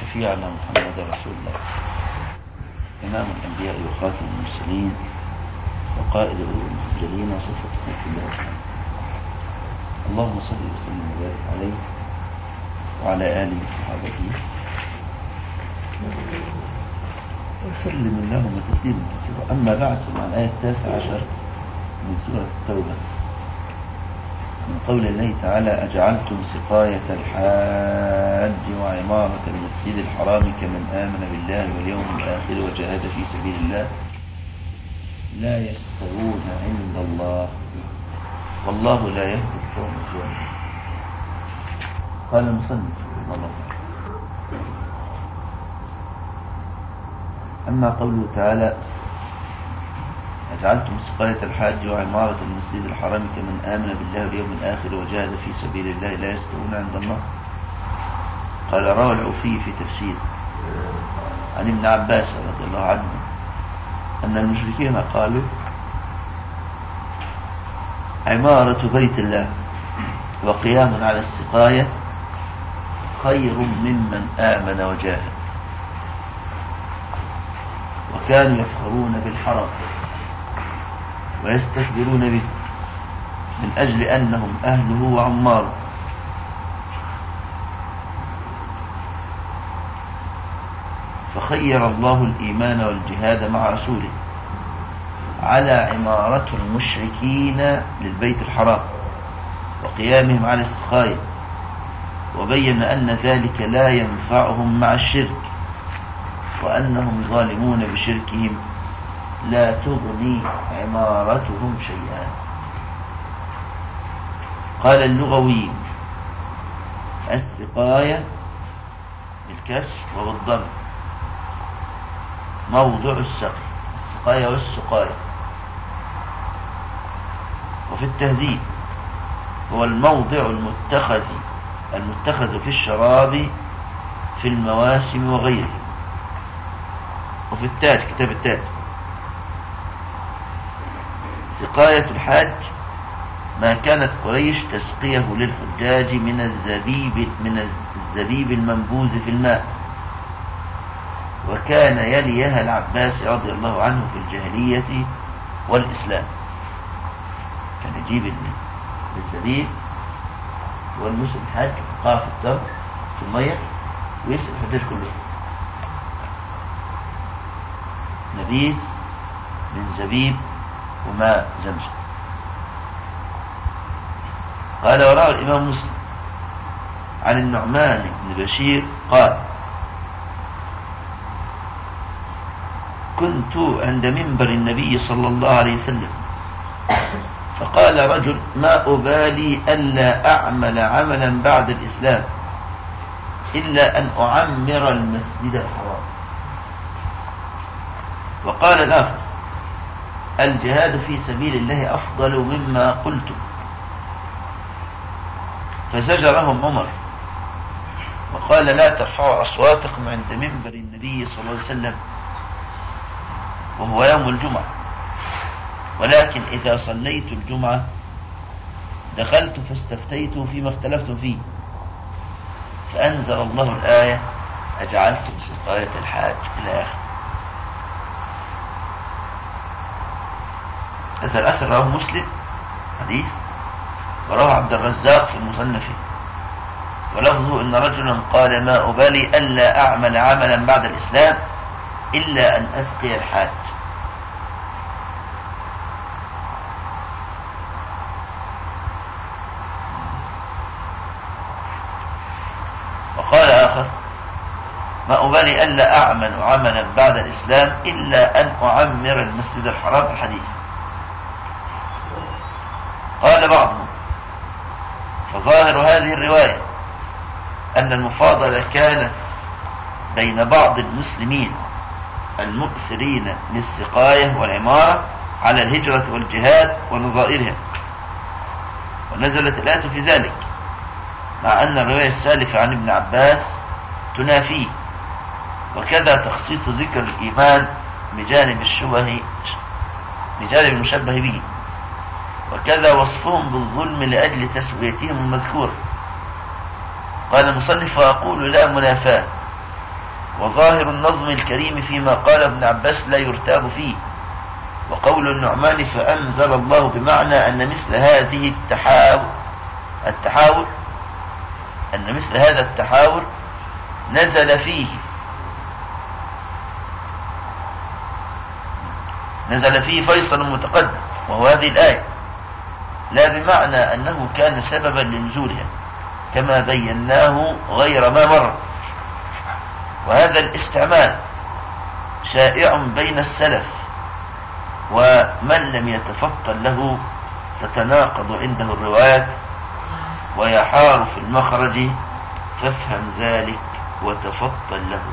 شفيعنا محمد رسول الله إمام الأنبياء وخاتم المرسلين وقائد المحجلين وصفة خلق الله تعالى. اللهم صل وسلم وبارك عليه وعلى آله وصحابته وسلم اللهم تسليما كثيرا. أما بعد، مع الآية 19 من سورة التوبة من قول الله تعالى: أجعلتم سقاية الحاج وعمارة المسجد الحرام كمن آمن بالله واليوم الآخر وجاهد في سبيل الله لا يستوون عند الله والله لا يهدي القوم الظالمين. قال المصنف رحمه الله: أما قوله تعالى: أجعلتم سقاية الحاج وعمارة المسجد الحرام كمن آمن بالله واليوم الآخر وجاهد في سبيل الله لا يستوون عند الله. قال روى العوفي في تفسير عن ابن عباس رضي الله عنه أن المشركين قالوا: عمارة بيت الله وقيام على السقاية خير ممن آمن وجاهد، وكانوا يفخرون بالحرام ويستكبرون به من أجل أنهم أهله وعماره. فخير الله الإيمان والجهاد مع رسوله على عمارة المشركين للبيت الحرام وقيامهم على السقاية، وبين أن ذلك لا ينفعهم مع الشرك، وأنهم ظالمون بشركهم لا تغني عمارتهم شيئا. قال اللغوي: السقاية بالكسر وبالضم موضع السقي، السقاية والسقاية. وفي التهذيب: هو الموضع المتخذ في الشراب في المواسم وغيره. وفي التاج، كتاب التاج: سقاية الحاج ما كانت قريش تسقيه للحجاج من الزبيب المنبوذ في الماء، وكان يليها العباس رضي الله عنه في الجاهلية والإسلام. كان يجيب الزبيب والموسم الحاج يقع في التمر في المية ويسقي الحجاج كله. نبيذ من زبيب وماء زمزم. قال: وروى الإمام مسلم عن النعمان بن بشير قال: كنت عند منبر النبي صلى الله عليه وسلم فقال رجل: ما أبالي ألا أعمل عملا بعد الإسلام إلا أن أعمر المسجد الحرام. وقال الآخر: الجهاد في سبيل الله أفضل مما قلتم. فزجرهم عمر وقال: لا ترفعوا أصواتكم عند منبر النبي صلى الله عليه وسلم وهو يوم الجمعة، ولكن إذا صليت الجمعة دخلت فاستفتيت فيما اختلفتم فيه، فأنزل الله الآية: أجعلتم سقاية الحاج إلى آخر. هذا الأثر رواه مسلم حديث، ورواه عبد الرزاق في مصنفه، ولفظه: إن رجلا قال: ما أبالي ألا أعمل عملا بعد الإسلام إلا أن أسقي الحاج. وقال آخر: ما أبالي ألا أعمل عملا بعد الإسلام إلا أن أعمر المسجد الحرام. الحديث. قال بعضهم: فظاهر هذه الرواية أن المفاضلة كانت بين بعض المسلمين المؤثرين للسقاية والعمارة على الهجرة والجهاد ونظائرها، ونزلت الآية في ذلك، مع أن الرواية السالفة عن ابن عباس تنافيه. وكذا تخصيص ذكر الإيمان بجانب المشبه به، وكذا وصفهم بالظلم لأجل تسويتهم المذكورة. قال المصنف: وأقول لا منافاة وظاهر النظم الكريم فيما قال ابن عباس لا يرتاب فيه. وقول النعمان فأنزل الله بمعنى أن مثل هذه التحاور أن مثل هذا التحاور نزل فيه فيصل متقدم وهو هذه الآية، لا بمعنى أنه كان سببا لنزولها كما بيناه غير ما مر. وهذا الاستعمال شائع بين السلف، ومن لم يتفطن له تتناقض عنده الروايات ويحار في المخرج، فافهم ذلك وتفطن له.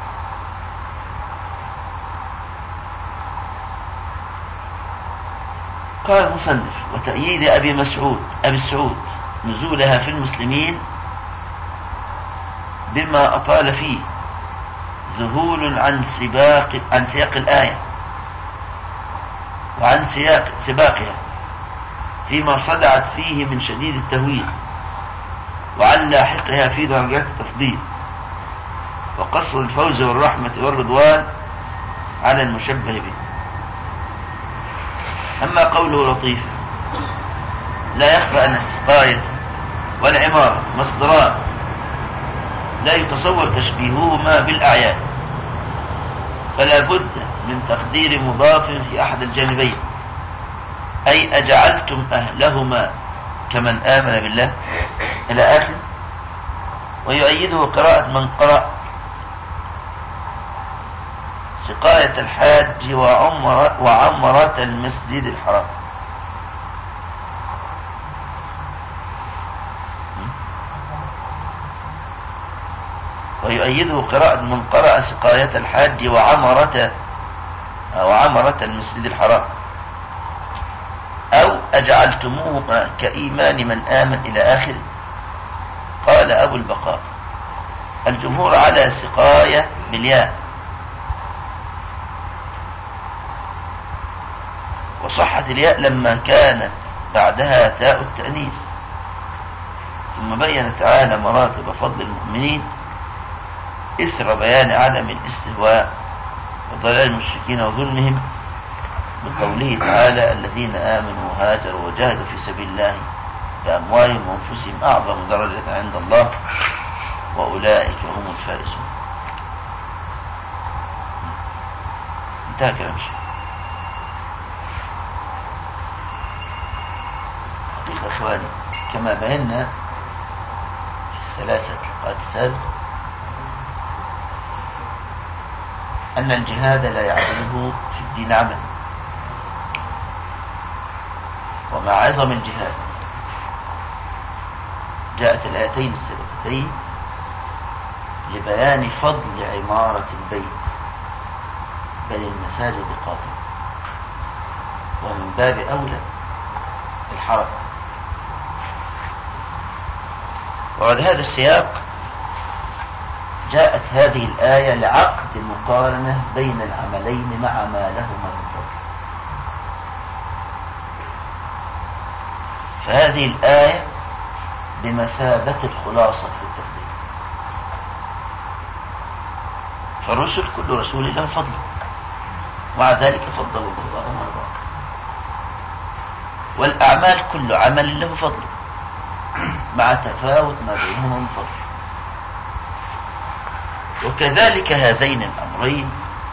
قال المصنف: وتأييد أبي السعود نزولها في المسلمين بما أطال فيه ذهول عن سياق الآية وعن سباقها فيما صدعت فيه من شديد التهويل، وعن لاحقها في درجات التفضيل، وقصر الفوز والرحمة والرضوان على المشبه به. أما قوله لطيف، لا يخفى أن السقاية والعمارة مصدران لا يتصور تشبيههما بالأعيان، فلا بد من تقدير مضاف في أحد الجانبين، أي أجعلتم أهلهما كمن آمن بالله إلى آخر. ويؤيده قراءة من قرأ سقاية الحاج وعمرة المسجد الحرام. ويؤيده قراءة من قرأ سقاية الحاج وعمرة المسجد الحرام، أو أجعلتموهما كإيمان من آمن إلى آخره. قال أبو البقاء: الجمهور على سقاية بالياء، وصحت الياء لما كانت بعدها تاء التأنيث. ثم بين تعالى مراتب فضل المؤمنين إثر بيان عدم الاستهواء وضلال المشركين وظلمهم بقوله تعالى: الذين آمنوا وهاجروا وجاهدوا في سبيل الله بأموالهم وأنفسهم أعظم درجة عند الله وأولئك هم الفائزون. انتهى كلام الشيخ. حقيقة إخواني، كما بينا في الثلاثة حلقات السابقة أن الجهاد لا يعدله في الدين عمل، ومع عظم الجهاد جاءت الآيتين السابقتين لبيان فضل عمارة البيت بل المساجد قاطبة، ومن باب أولى الحرم. وبعد هذا السياق جاءت هذه الآية لعقد مقارنة بين العملين مع ما لهما من فضل. فهذه الآية بمثابة الخلاصة في التفضيل. فالرسل كل رسول له فضل، ومع ذلك فضل الله بعضهم على بعض. والأعمال كل عمل له فضل مع تفاوت ما بينهما من فضل. وكذلك هذين الأمرين،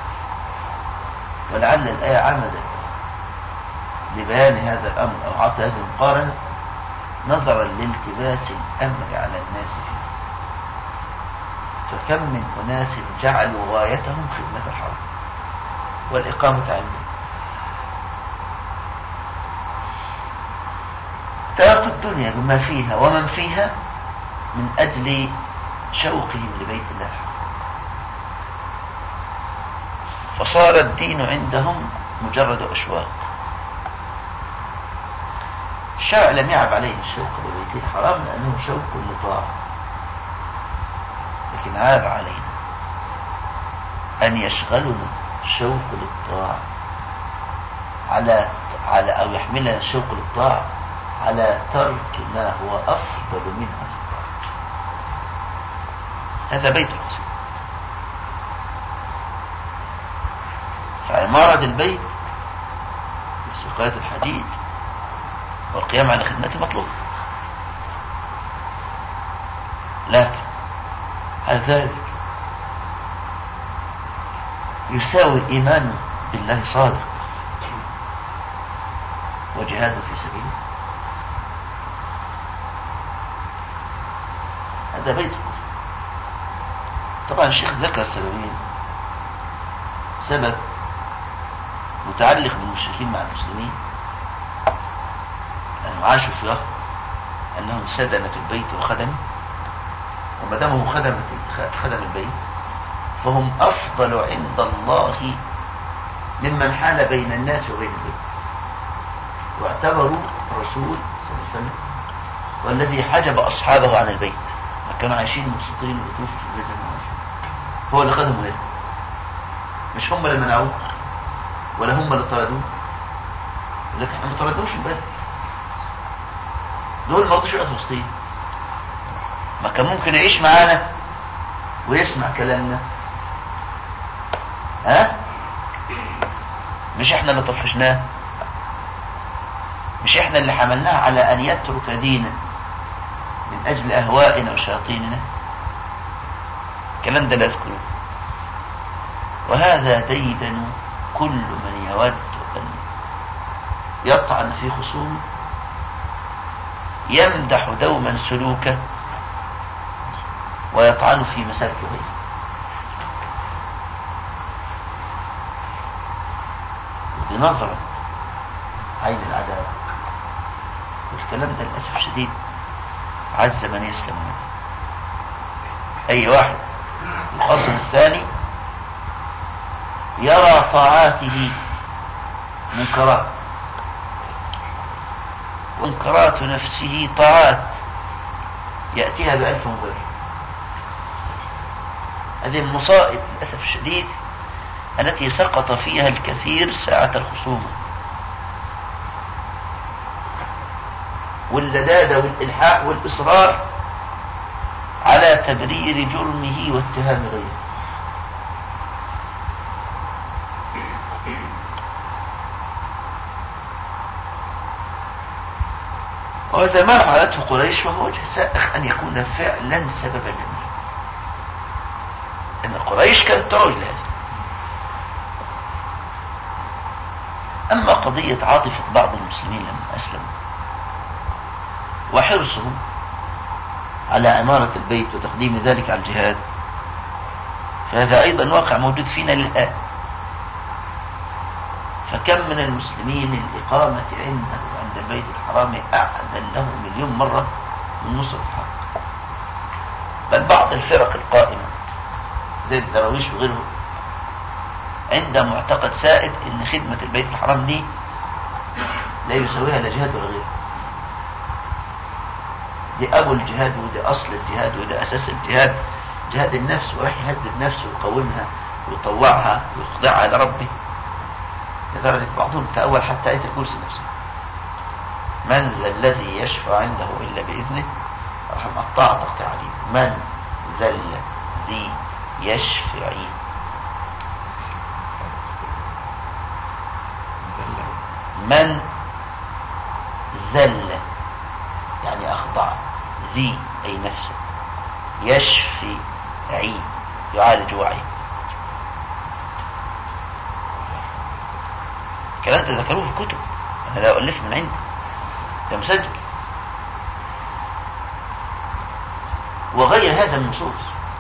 ولعل الآية عمدت لبيان هذا الأمر أو عطى هذه المقارنة نظرا لالتباس الأمر على الناس فيه. فكم من أناس جعلوا غايتهم خدمة الحرم والإقامة عنده، تركوا الدنيا بما فيها ومن فيها من أجل شوقهم لبيت الله، فصار الدين عندهم مجرد أشواق. الشرع لم يعب عليه الشوق لبيت الحرام لأنه شوق لطاعة، لكن عاب علينا أن يشغلنا الشوق للطاعة أو يحملنا الشوق للطاعة على ترك ما هو أفضل منها في الطاعة. هذا بيت القصيد. فعمارة البيت بسقاية الحديد والقيام على خدمته مطلوب، لكن هل ذلك يساوي إيمان بالله صادق وجهاد في سبيله؟ هذا بيت القصد. طبعا الشيخ ذكر سببين: سبب متعلق بالمشركين مع المسلمين لأنهم عاشوا في وقت أنهم سدنة البيت وخدمه، وما دامهم خدم البيت فهم أفضل عند الله ممن حال بين الناس وبين البيت، واعتبروا الرسول صلى الله عليه وسلم والذي حجب أصحابه عن البيت، ما كانوا عايشين مبسوطين ويطوفوا في البيت زي ما هو اللي خدموا هنا، مش هم اللي منعوه ولا هم اللي طردوه، لكن احنا ما طردوش البلد، دول ما رضوش يقعدوا في وسطين، ما كان ممكن يعيش معانا ويسمع كلامنا. ها؟ مش احنا اللي طفشناه، مش احنا اللي حملناه على ان يترك دينا من اجل اهوائنا وشياطيننا. الكلام ده لا يذكره، وهذا ديدن كل من يود أن يطعن في خصومه يمدح دوما سلوكه ويطعن في مسالك غيره. ودي نظرة عين العداوة، والكلام ده للأسف شديد عز من يسلم منه. أي واحد الخصم الثاني يرى طاعاته منكرات ومنكرات نفسه طاعات يأتيها بألف مبرر. هذه المصائب للأسف الشديد التي سقط فيها الكثير ساعة الخصومة، واللدادة والإلحاح والإصرار على تبرير جرمه واتهام غيره. وهذا ما فعلته قريش، وهو وجه سائغ أن يكون فعلا سببا للنار، أن قريش كانت تروج لهذا. أما قضية عاطفة بعض المسلمين لما أسلموا وحرصهم على عمارة البيت وتقديم ذلك على الجهاد، فهذا أيضا واقع موجود فينا الآن. فكم من المسلمين الإقامة عنده عند البيت الحرام أعدل له مليون مرة من نصرة الحق. بل بعض الفرق القائمة زي الدراويش وغيرهم عنده معتقد سائد ان خدمة البيت الحرام دي لا يسويها لا جهاد ولا غيره، دي ابو الجهاد ودي اصل الجهاد ودي اساس الجهاد، جهاد النفس، وراح يهدد نفسه ويقومها ويطوعها ويخضعها لربه، لدرجة بعضهم تأول حتى آية الكرسي نفسها: من ذا الذي يشفع عنده إلا بإذنه، راح مقطع تقطيع عليه، من ذا الذي يشفع، من ذل يعني أخضع، ذي أي نفسه، يشفي عي يعالج وعي. الكلام ده ذكروه في الكتب، أنا لا أؤلف من عندي، ده مسجل. وغير هذا النصوص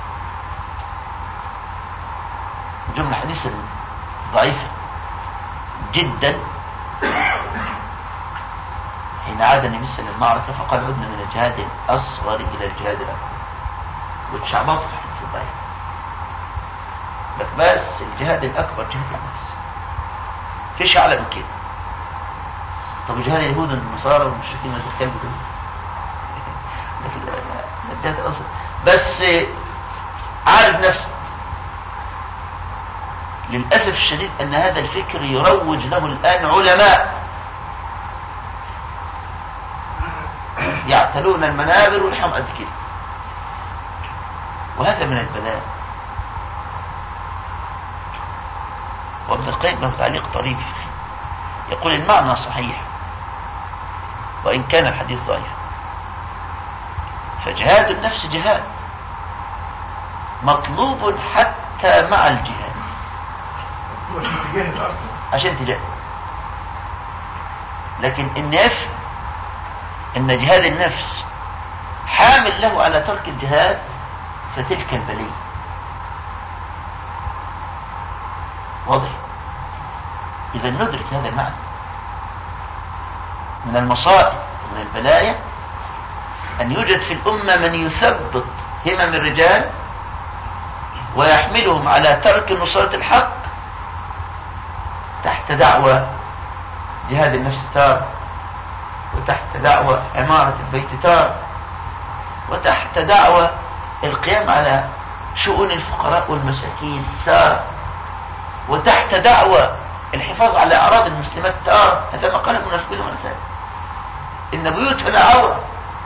جملة حديثة ضعيفة جدا. حين عاد النبي صلى الله عليه وسلم المعركة فقال: عدنا من الجهاد الأصغر إلى الجهاد الأكبر، والشعبات في حديث الضعيف. بس الجهاد الأكبر جهاد النفس، فيش أعلى من كده. طب جهاد اليهود والنصارى والمشركين ما تتكلموا كده، الجهاد الأصغر بس عارف نفسه. للأسف الشديد أن هذا الفكر يروج له الآن علماء يعتلون المنابر ولحم قد كده، وهذا من البلاء. وابن القيم له تعليق طريف يقول المعنى صحيح وإن كان الحديث ضعيف. فجهاد النفس جهاد مطلوب حتى مع الجهاد، عشان تجاهد. لكن إن يفهم إن جهاد النفس حامل له على ترك الجهاد فتلك البلية. واضح؟ إذا ندرك هذا المعنى من المصائب ومن البلايا أن يوجد في الأمة من يثبط همم الرجال ويحملهم على ترك نصرة الحق تحت دعوة جهاد النفس تار، وتحت دعوة عمارة البيت تار، وتحت دعوة القيام على شؤون الفقراء والمساكين تار، وتحت دعوة الحفاظ على أعراض المسلمات تار. هذا ما قال المنافقون والنساء إن بيوتنا عورة.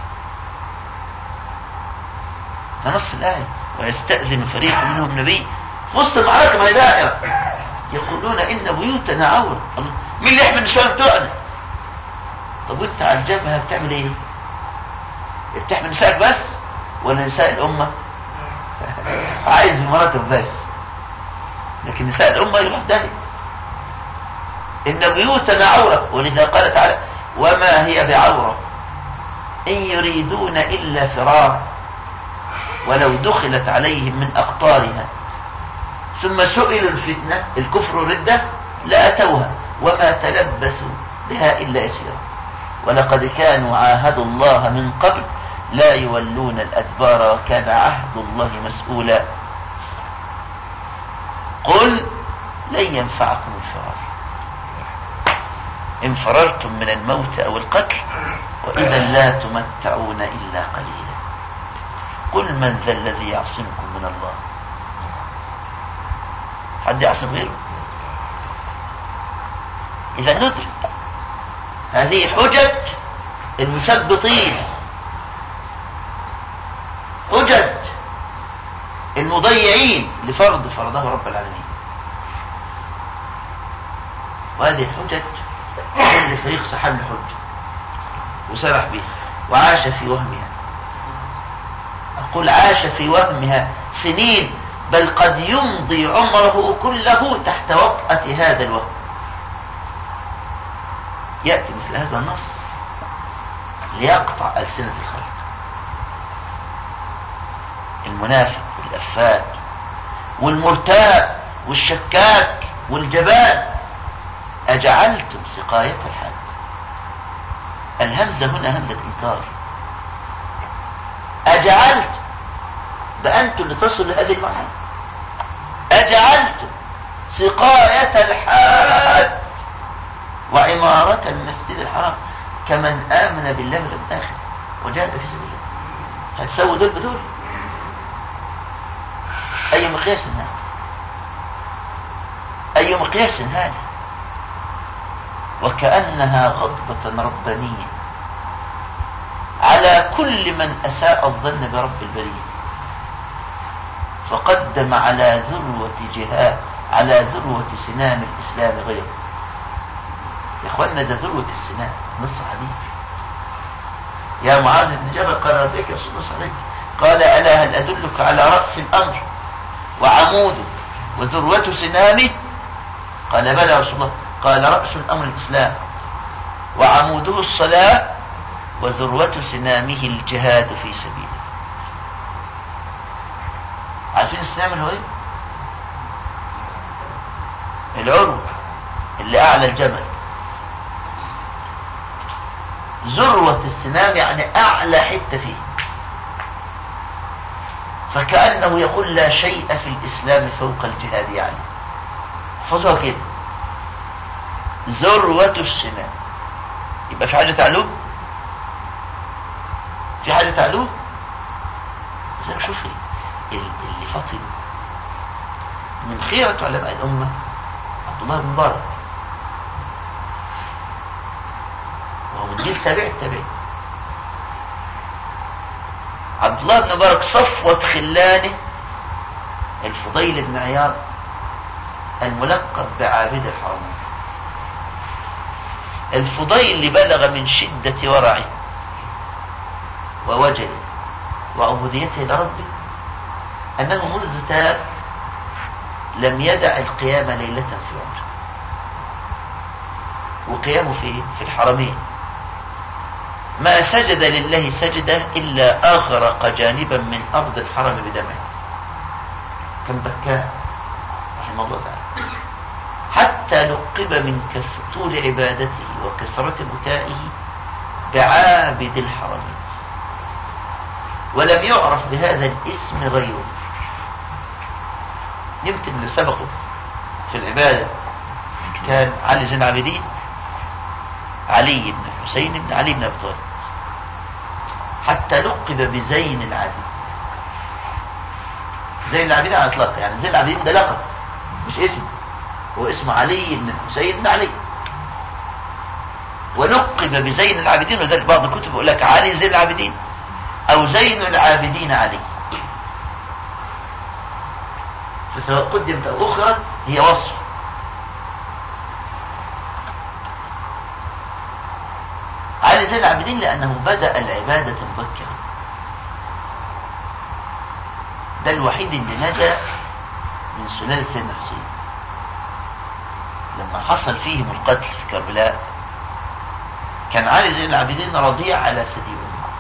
فنص الآية ويستأذن فريق منهم النبي في وسط المعركة ما هي دائرة يقولون إن بيوتنا عورة. مين اللي يحمل النسوان بتوعنا؟ طب وانت على الجبهة بتعمل ايه؟ بتحمل نسائك بس ولا نساء الأمة؟ عايز مراتب بس، لكن نساء الأمة يروح ذلك. إن بيوتنا عورة، ولذا قال تعالى وما هي بعورة إن يريدون إلا فرار ولو دخلت عليهم من أقطارها ثم سئلوا الفتنة الكفر ردة لأتوها وما تلبسوا بها إلا يسيرا ولقد كانوا عاهدوا الله من قبل لا يولون الأدبار وكان عهد الله مسؤولا. قل لن ينفعكم الفرار إن فررتم من الموت أو القتل وإذا لا تمتعون إلا قليلا. قل من ذا الذي يعصمكم من الله؟ حد يعصم غيره؟ إذا ندرك هذه حجج المثبطين، حجج المضيعين لفرض فرضه رب العالمين. وهذه الحجج كل فريق سحب الحجة وسرح بها وعاش في وهمها. أقول عاش في وهمها سنين، بل قد يمضي عمره كله تحت وطأة هذا الوهم. يأتي مثل هذا النص ليقطع ألسنة الخلق. المنافق والأفاك والمرتاب والشكاك والجبان أجعلتم سقاية الحاج. الهمزة هنا همزة إنكار. أجعلتم، بأنتم لتصل لهذه المرحلة. أجعلتم سقاية الحاج وعمارة المسجد الحرام كمن آمن بالله واليوم الآخر وجاهد في سبيل الله. هتسوي دول بدول؟ أي مقياس هذا؟ أي مقياس هذا؟ وكأنها غضبة ربانية على كل من أساء الظن برب البرية، فقدم على ذروة جهاد على ذروة سنام الإسلام غيره. يا اخوانا ده ذروة السنام. نص حديث يا معاذ بن جبل قال لبيك يا رسول الله صلى الله عليه وسلم، قال ألا هل أدلك على رأس الأمر وعموده وذروة سنامه؟ قال بلى يا رسول الله. قال رأس الأمر الإسلام وعموده الصلاة وذروة سنامه الجهاد في سبيله. عارفين السنام اللي هو ايه؟ العروة اللي أعلى الجبل. ذروة السنام يعني أعلى حتة فيه. فكأنه يقول لا شيء في الإسلام فوق الجهاد. يعني احفظوها كده، ذروة السنام. يبقى في حاجة تعلوه؟ في حاجة تعلوه؟ زي شوف اللي فاطم من خيرة علماء الأمة عبد الله بن مبارك، وهو من جيل تابع التابعين. عبد الله بن مبارك صفوة خلانه الفضيل بن عياض الملقب بعابد الحرمين. الفضيل اللي بلغ من شدة ورعه ووجله وعبوديته لربه أنه منذ تاب لم يدع القيام ليلة في عمره، وقيامه في الحرمين ما سجد لله سجدة إلا أغرق جانبا من أرض الحرم بدمه، كان بكاء رحمه الله تعالى، حتى لقب من طول عبادته وكثرة بكائه بعابد الحرمين، ولم يعرف بهذا الاسم غيره. يمكن اللي سبقه في العبادة كان علي زين العابدين، علي بن حسين بن علي بن أبي طالب، حتى لقب بزين العابدين. زين العابدين على اطلاق، يعني زين العابدين ده لقب مش اسم، هو اسمه علي بن حسين بن علي، ولقب بزين العابدين. وذلك بعض الكتب يقول لك علي زين العابدين او زين العابدين علي، فسواء قدمت او اخرت هي وصف. علي زين العابدين لانه بدأ العبادة مبكرا، ده الوحيد اللي نجا من سلالة سيدنا حسين لما حصل فيهم القتل في كربلاء. كان علي زين العابدين رضيع على ثدي أمه،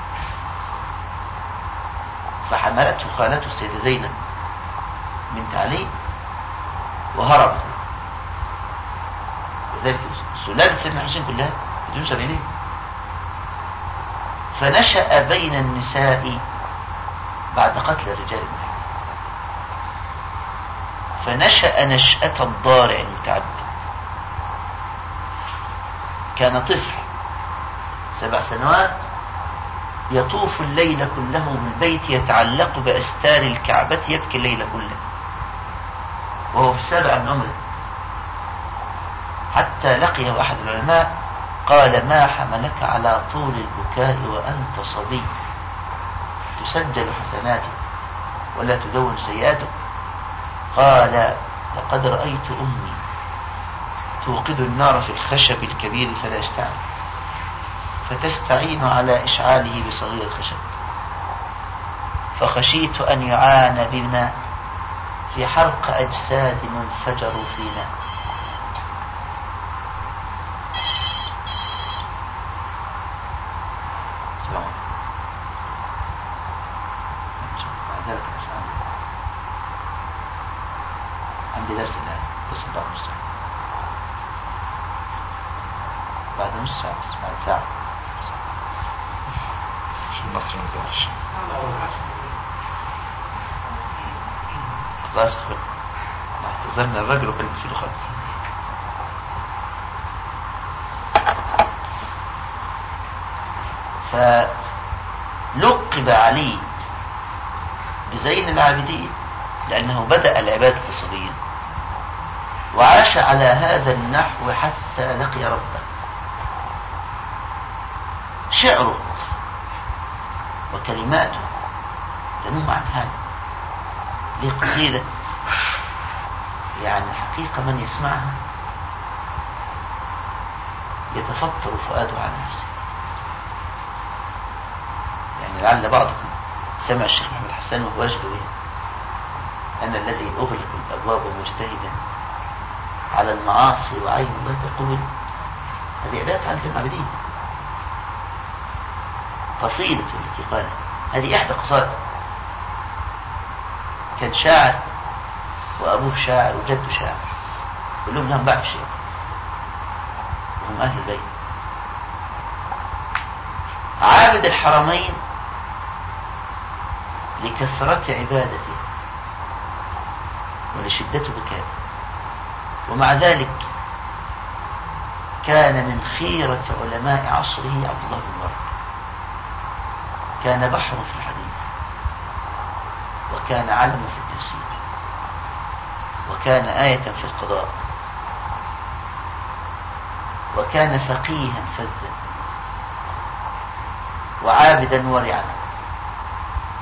فحملته خالته السيدة زينب بنت علي وهربت، وذلك سلالة سيدنا حسين كلها بدون سبعينين. فنشأ بين النساء بعد قتل الرجال منه، فنشأ نشأة الضارع المتعبد. كان طفل 7 سنوات يطوف الليل كله بالبيت، يتعلق بأستار الكعبة، يبكي الليل كله وهو في 7 من عمره، حتى لقيه أحد العلماء قال: ما حملك على طول البكاء وأنت صبي؟ تسجل حسناتك ولا تدون سيئاتك. قال: لقد رأيت أمي توقد النار في الخشب الكبير فلا يشتعل، فتستعين على إشعاله بصغير الخشب، فخشيت أن يعان بنا في حرق أجساد انفجروا فينا. عندي درس الآن تصل بعد نص ساعة، بعد نص ساعة، بعد ساعة مصر مزارش خلاص. اعتذرنا الرجل وكان في له خالص. فلقب علي بزين العابدين لأنه بدأ العبادة صغيرا، وعاش على هذا النحو حتى لقي ربه. شعره وكلماته تنم عن هذا، ليه قصيدة يعني الحقيقة من يسمعها يتفطر فؤاده عن نفسه. يعني لعل بعضكم سمع الشيخ محمد حسان وهو يشكو به: أنا الذي أغلق الأبواب مجتهدا على المعاصي وعين الله تقول. هذه عبادة عن زين العابدين، قصيدة التي قالها هذه إحدى قصائد. كان شاعر وأبوه شاعر وجده شاعر، كلهم لهم بعض الشيء وهم أهل البيت. عابد الحرمين لكثرة عبادته ولشدة بكائه، ومع ذلك كان من خيرة علماء عصره عبد الله بن مبارك. كان بحر في الحديث، وكان علم في التفسير، وكان آية في القضاء، وكان فقيها فذا وعابدا ورعا.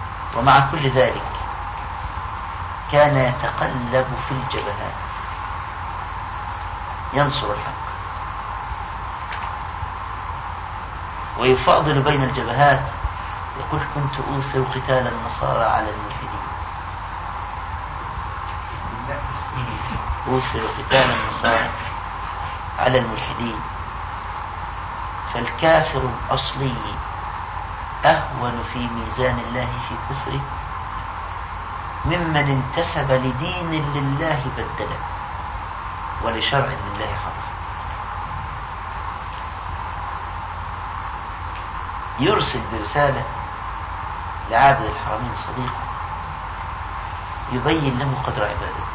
ومع كل ذلك كان يتقلب في الجبهات ينصر الحق ويفاضل بين الجبهات، يقول كنت أوثر قتال النصارى على الملحدين، أوثر قتال النصارى على الملحدين. فالكافر الأصلي أهون في ميزان الله في كفره ممن انتسب لدين لله بدله ولشرع لله حرفه. يرسل برسالة لعابد الحرمين صديقه يبين له قدر عبادته،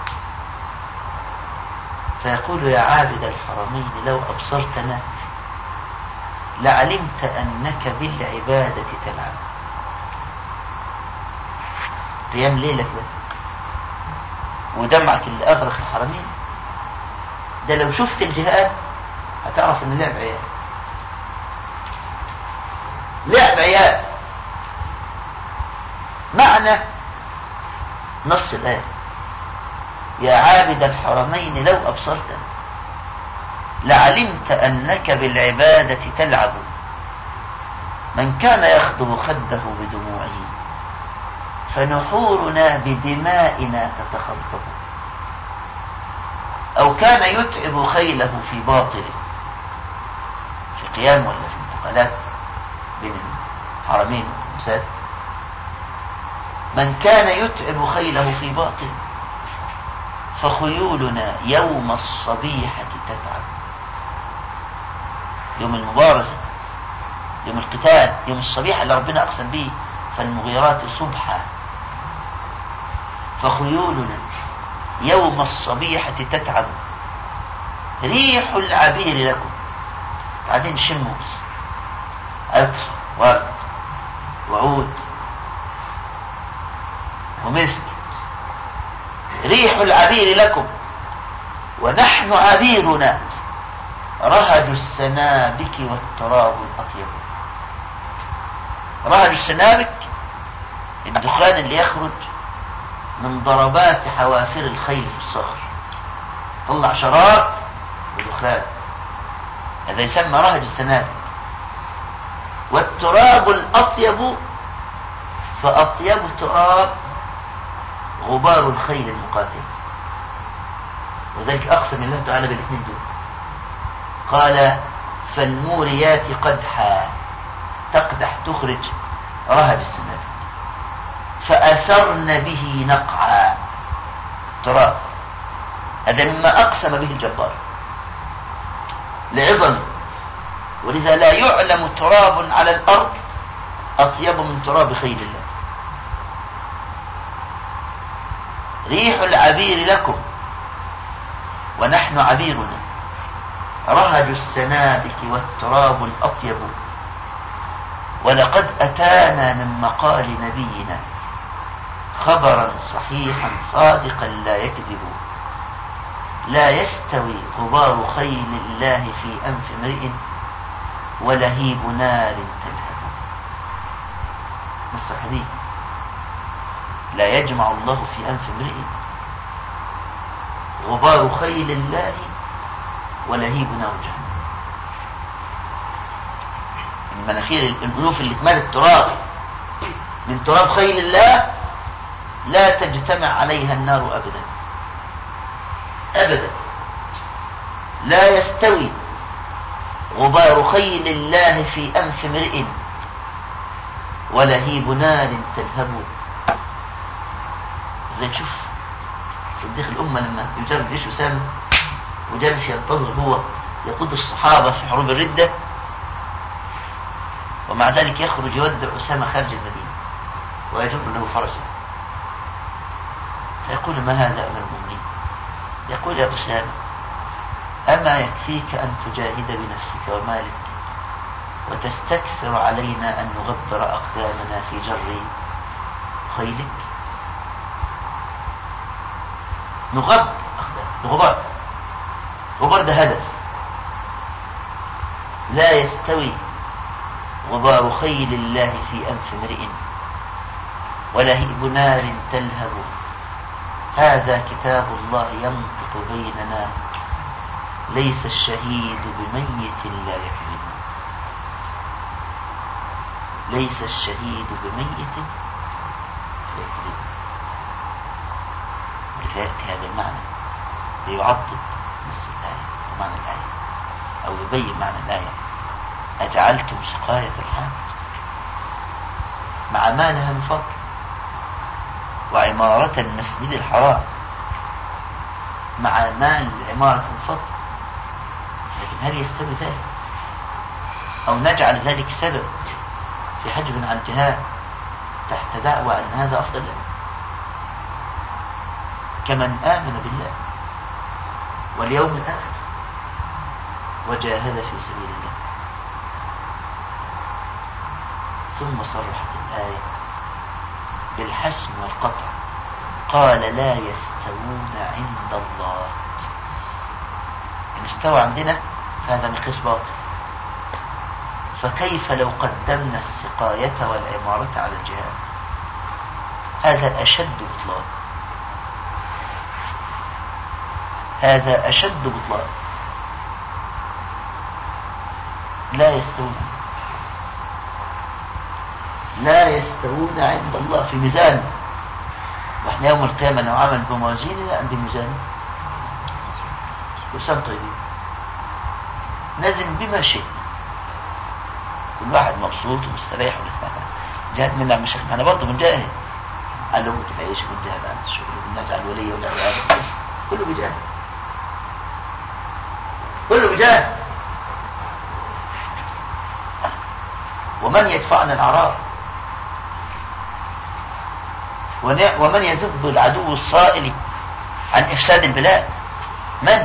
فيقول يا عابد الحرمين لو أبصرتنا لعلمت أنك بالعبادة تلعب. قيام ليلك ده ودمعك اللي أغرق الحرمين ده لو شفت الجهاد هتعرف ان لعب عيال، لعب عيال. معنى نص الآية يا عابد الحرمين لو أبصرتنا لعلمت أنك بالعبادة تلعب. من كان يخضب خده بدموعه فنحورنا بدمائنا تتخضب، أو كان يتعب خيله في باطله، في قيام ولا في انتقالات بين الحرمين والمساجد. من كان يتعب خيله في باطله فخيولنا يوم الصبيحة تتعب. يوم المبارزة، يوم القتال، يوم الصبيحة اللي ربنا أقسم به فالمغيرات صبحا. فخيولنا يوم الصبيحة تتعب ريح العبير لكم. بعدين شموا عطر ورد وعود ومسك. ريح العبير لكم ونحن عبيرنا رهج السنابك والتراب الأطيب. رهج السنابك الدخان اللي يخرج من ضربات حوافر الخيل في الصخر، طلع شرار ودخان، هذا يسمى رهج السنابك. والتراب الأطيب، فأطيب التراب غبار الخيل المقاتل. وذلك أقسم الله تعالى بالاثنين دول، قال فالموريات قدحا، تقدح تخرج رهب السنابك، فأثرن به نقعا. تراب هذا مما أقسم به الجبار لعظمه، ولذا لا يعلم تراب على الأرض أطيب من تراب خيل الله. ريح العبير لكم ونحن عبيرنا رهج السنابك والتراب الأطيب. ولقد أتانا من مقال نبينا خبرا صحيحا صادقا لا يكذب. لا يستوي غبار خيل الله في أنف امرئ ولهيب نار تلهب. نص الحديث لا يجمع الله في أنف امرئ غبار خيل الله ولهيب نار جهنم. المناخير الأنوف اللي اتملت تراب من تراب خيل الله لا تجتمع عليها النار أبدا أبدا. لا يستوي غبار خيل الله في أنف امرئ ولهيب نار تلهب. زي نشوف صديق الأمة لما يجرب جيش أسامة وجالس ينتظر هو يقود الصحابة في حروب الردة، ومع ذلك يخرج يودع أسامة خارج المدينة ويجر له فرسه، فيقول ما هذا أمر المؤمنين؟ يقول يا أسامة أما يكفيك أن تجاهد بنفسك ومالك وتستكثر علينا أن نغبر أقدامنا في جر خيلك؟ نغب أقدام، غبار ده هدف. لا يستوي غبار خيل الله في أنف امرئ ولهيب نار تلهب. هذا كتاب الله ينطق بيننا ليس الشهيد بميت لا يكذب. ليس الشهيد بميت لا يكذب. لذلك هذا المعنى ليعضد نص الآية ومعنى الآية، أو يبين معنى الآية. أجعلتم سقاية الحاج مع ما لها من فضل وعمارة المسجد الحرام مع ما لعمارة من فضل، لكن هل يستوي ذلك؟ أو نجعل ذلك سبب في حجب عن الجهاد تحت دعوى أن هذا أفضل لنا، كمن آمن بالله واليوم الآخر وجاهد في سبيل الله. ثم صرحت الآية بالحسم والقطع، قال لا يستوون عند الله. إن استوى عندنا فهذا مقياس باطل، فكيف لو قدمنا السقاية والعمارة على الجهاد؟ هذا أشد بطلان، هذا أشد بطلان. لا يستوون، لا يستوون عند الله في ميزان. واحنا يوم القيامة نعامل بموازيننا أم بميزان؟ وسام طيبين نزل بما شئ، كل واحد مبسوط ومستريح. جاهد منا عم الشيخ، انا برضه بنجاهد على لقمة العيش، بنجاهد على الشغل، بنجاهد على الولية والعيال، كله بيجاهد، كله بيجاهد. ومن يدفعنا الأعراض؟ ومن يذب العدو الصائل عن إفساد البلاد؟ من؟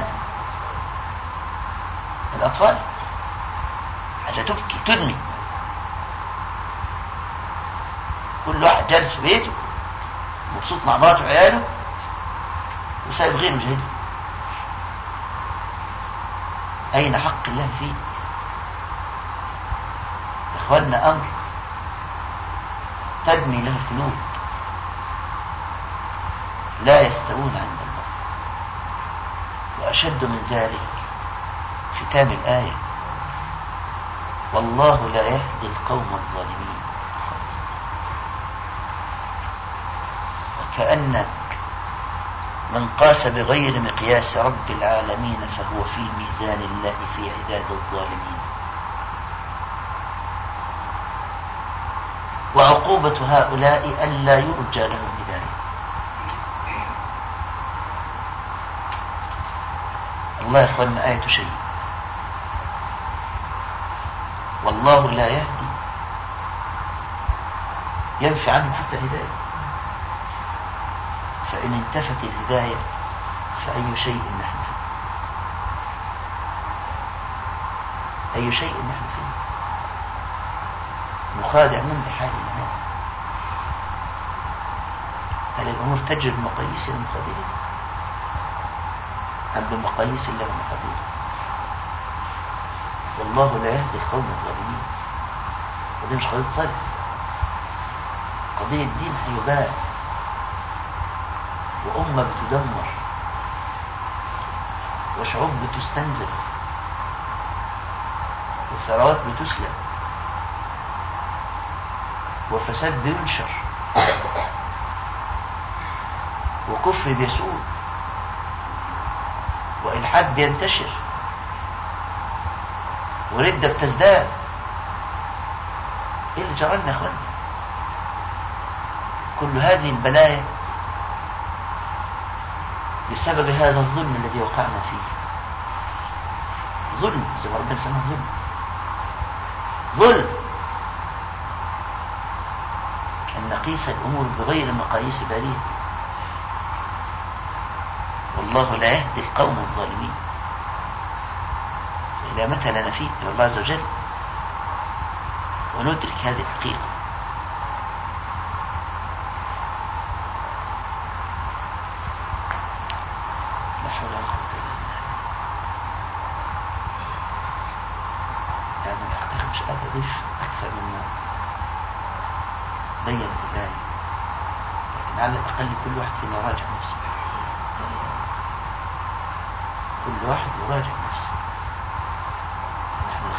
الأطفال. حاجة تبكي تدمي. كل واحد جالس في بيته مبسوط مع مراته وعياله وسايب غيره جهده. أين حق الله فيه؟ إخواننا أمر تدمي له القلوب. لا يستوون عند الله. وأشد من ذلك ختام الآية: والله لا يهدي القوم الظالمين. وكأن من قاس بغير مقياس رب العالمين فهو في ميزان الله في عداد الظالمين. وعقوبة هؤلاء ألا يرجى لهم هداية. الله يا اخوانا آية شيء. والله لا يهدي، ينفي عنه حتى الهداية. فإن انتفت الهداية فأي شيء نحن فيه؟ أي شيء نحن فيه؟ نخادع من بحالنا هذا. هل الأمور تجري بمقاييس المقادير أم بمقاييس الله ومقاديره؟ والله لا يهدي القوم الظالمين. ودي مش قضية صرف، قضية دين هيبان، وأمة بتدمر، وشعوب بتستنزف، وثروات بتسلب، وفساد بينشر، وكفر بيسود، وإلحاد بينتشر، وردة بتزداد. ايه اللي جرالنا يا اخوانا؟ كل هذه البلايا بسبب هذا الظلم الذي وقعنا فيه. ظلم زي ما ربنا سماه ظلم. ظلم أن نقيس الأمور بغير مقاييس بارية. والله لا يهدي القوم الظالمين. إلى متى لا نفيق إلى الله عز وجل وندرك هذه الحقيقة؟ لا حول ولا قوة إلا بالله. يعني الحقيقة مش قادر أضيف أكثر مما بين في الآية، لكن على الأقل كل واحد فينا راجع نفسه. كل واحد يراجع نفسه.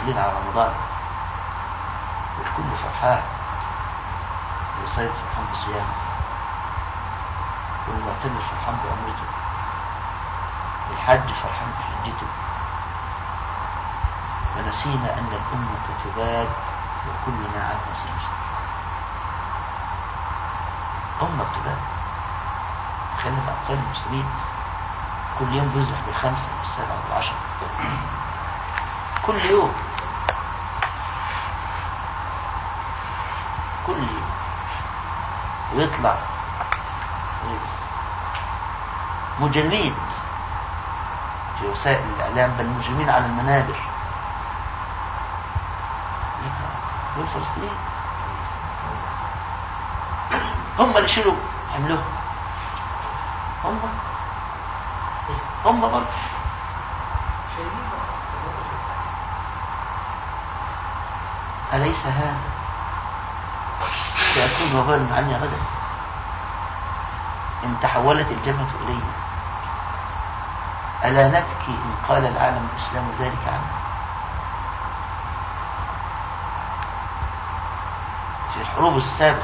داخلين على رمضان والكل فرحان، والصيد فرحان بصيامه، والمعتمر فرحان بعمرته، والحاج فرحان بحجته، ونسينا أن الأمة تباد وكلنا عنها سنسأل. أمة تباد. خلينا الأطفال المسلمين كل يوم بيزرح بالخمسة والسبعة والعشرة، كل يوم ويطلع مجرمين في وسائل الإعلام، بل مجرمين على المنابر دول فلسطينيين، هم اللي شيلوا حملوه، هم برضه أليس هذا سيكون وبال عني غدا إن تحولت الجبهة إلينا؟ ألا نبكي إن قال العالم الإسلام ذلك عنه؟ في الحروب السابقة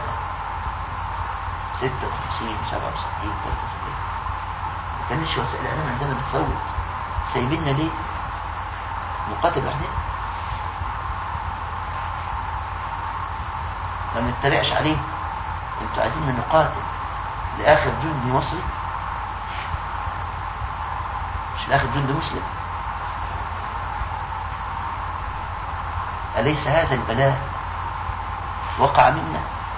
56 67 73 ما كانش وسائل الإعلام عندنا بتصوت، سايبيننا ليه؟ نقاتل وحدنا، ما نتريقش عليه. انتوا عايزين نقاتل لآخر جندي مصري مش لآخر جندي مسلم؟ أليس هذا البلاء وقع منا؟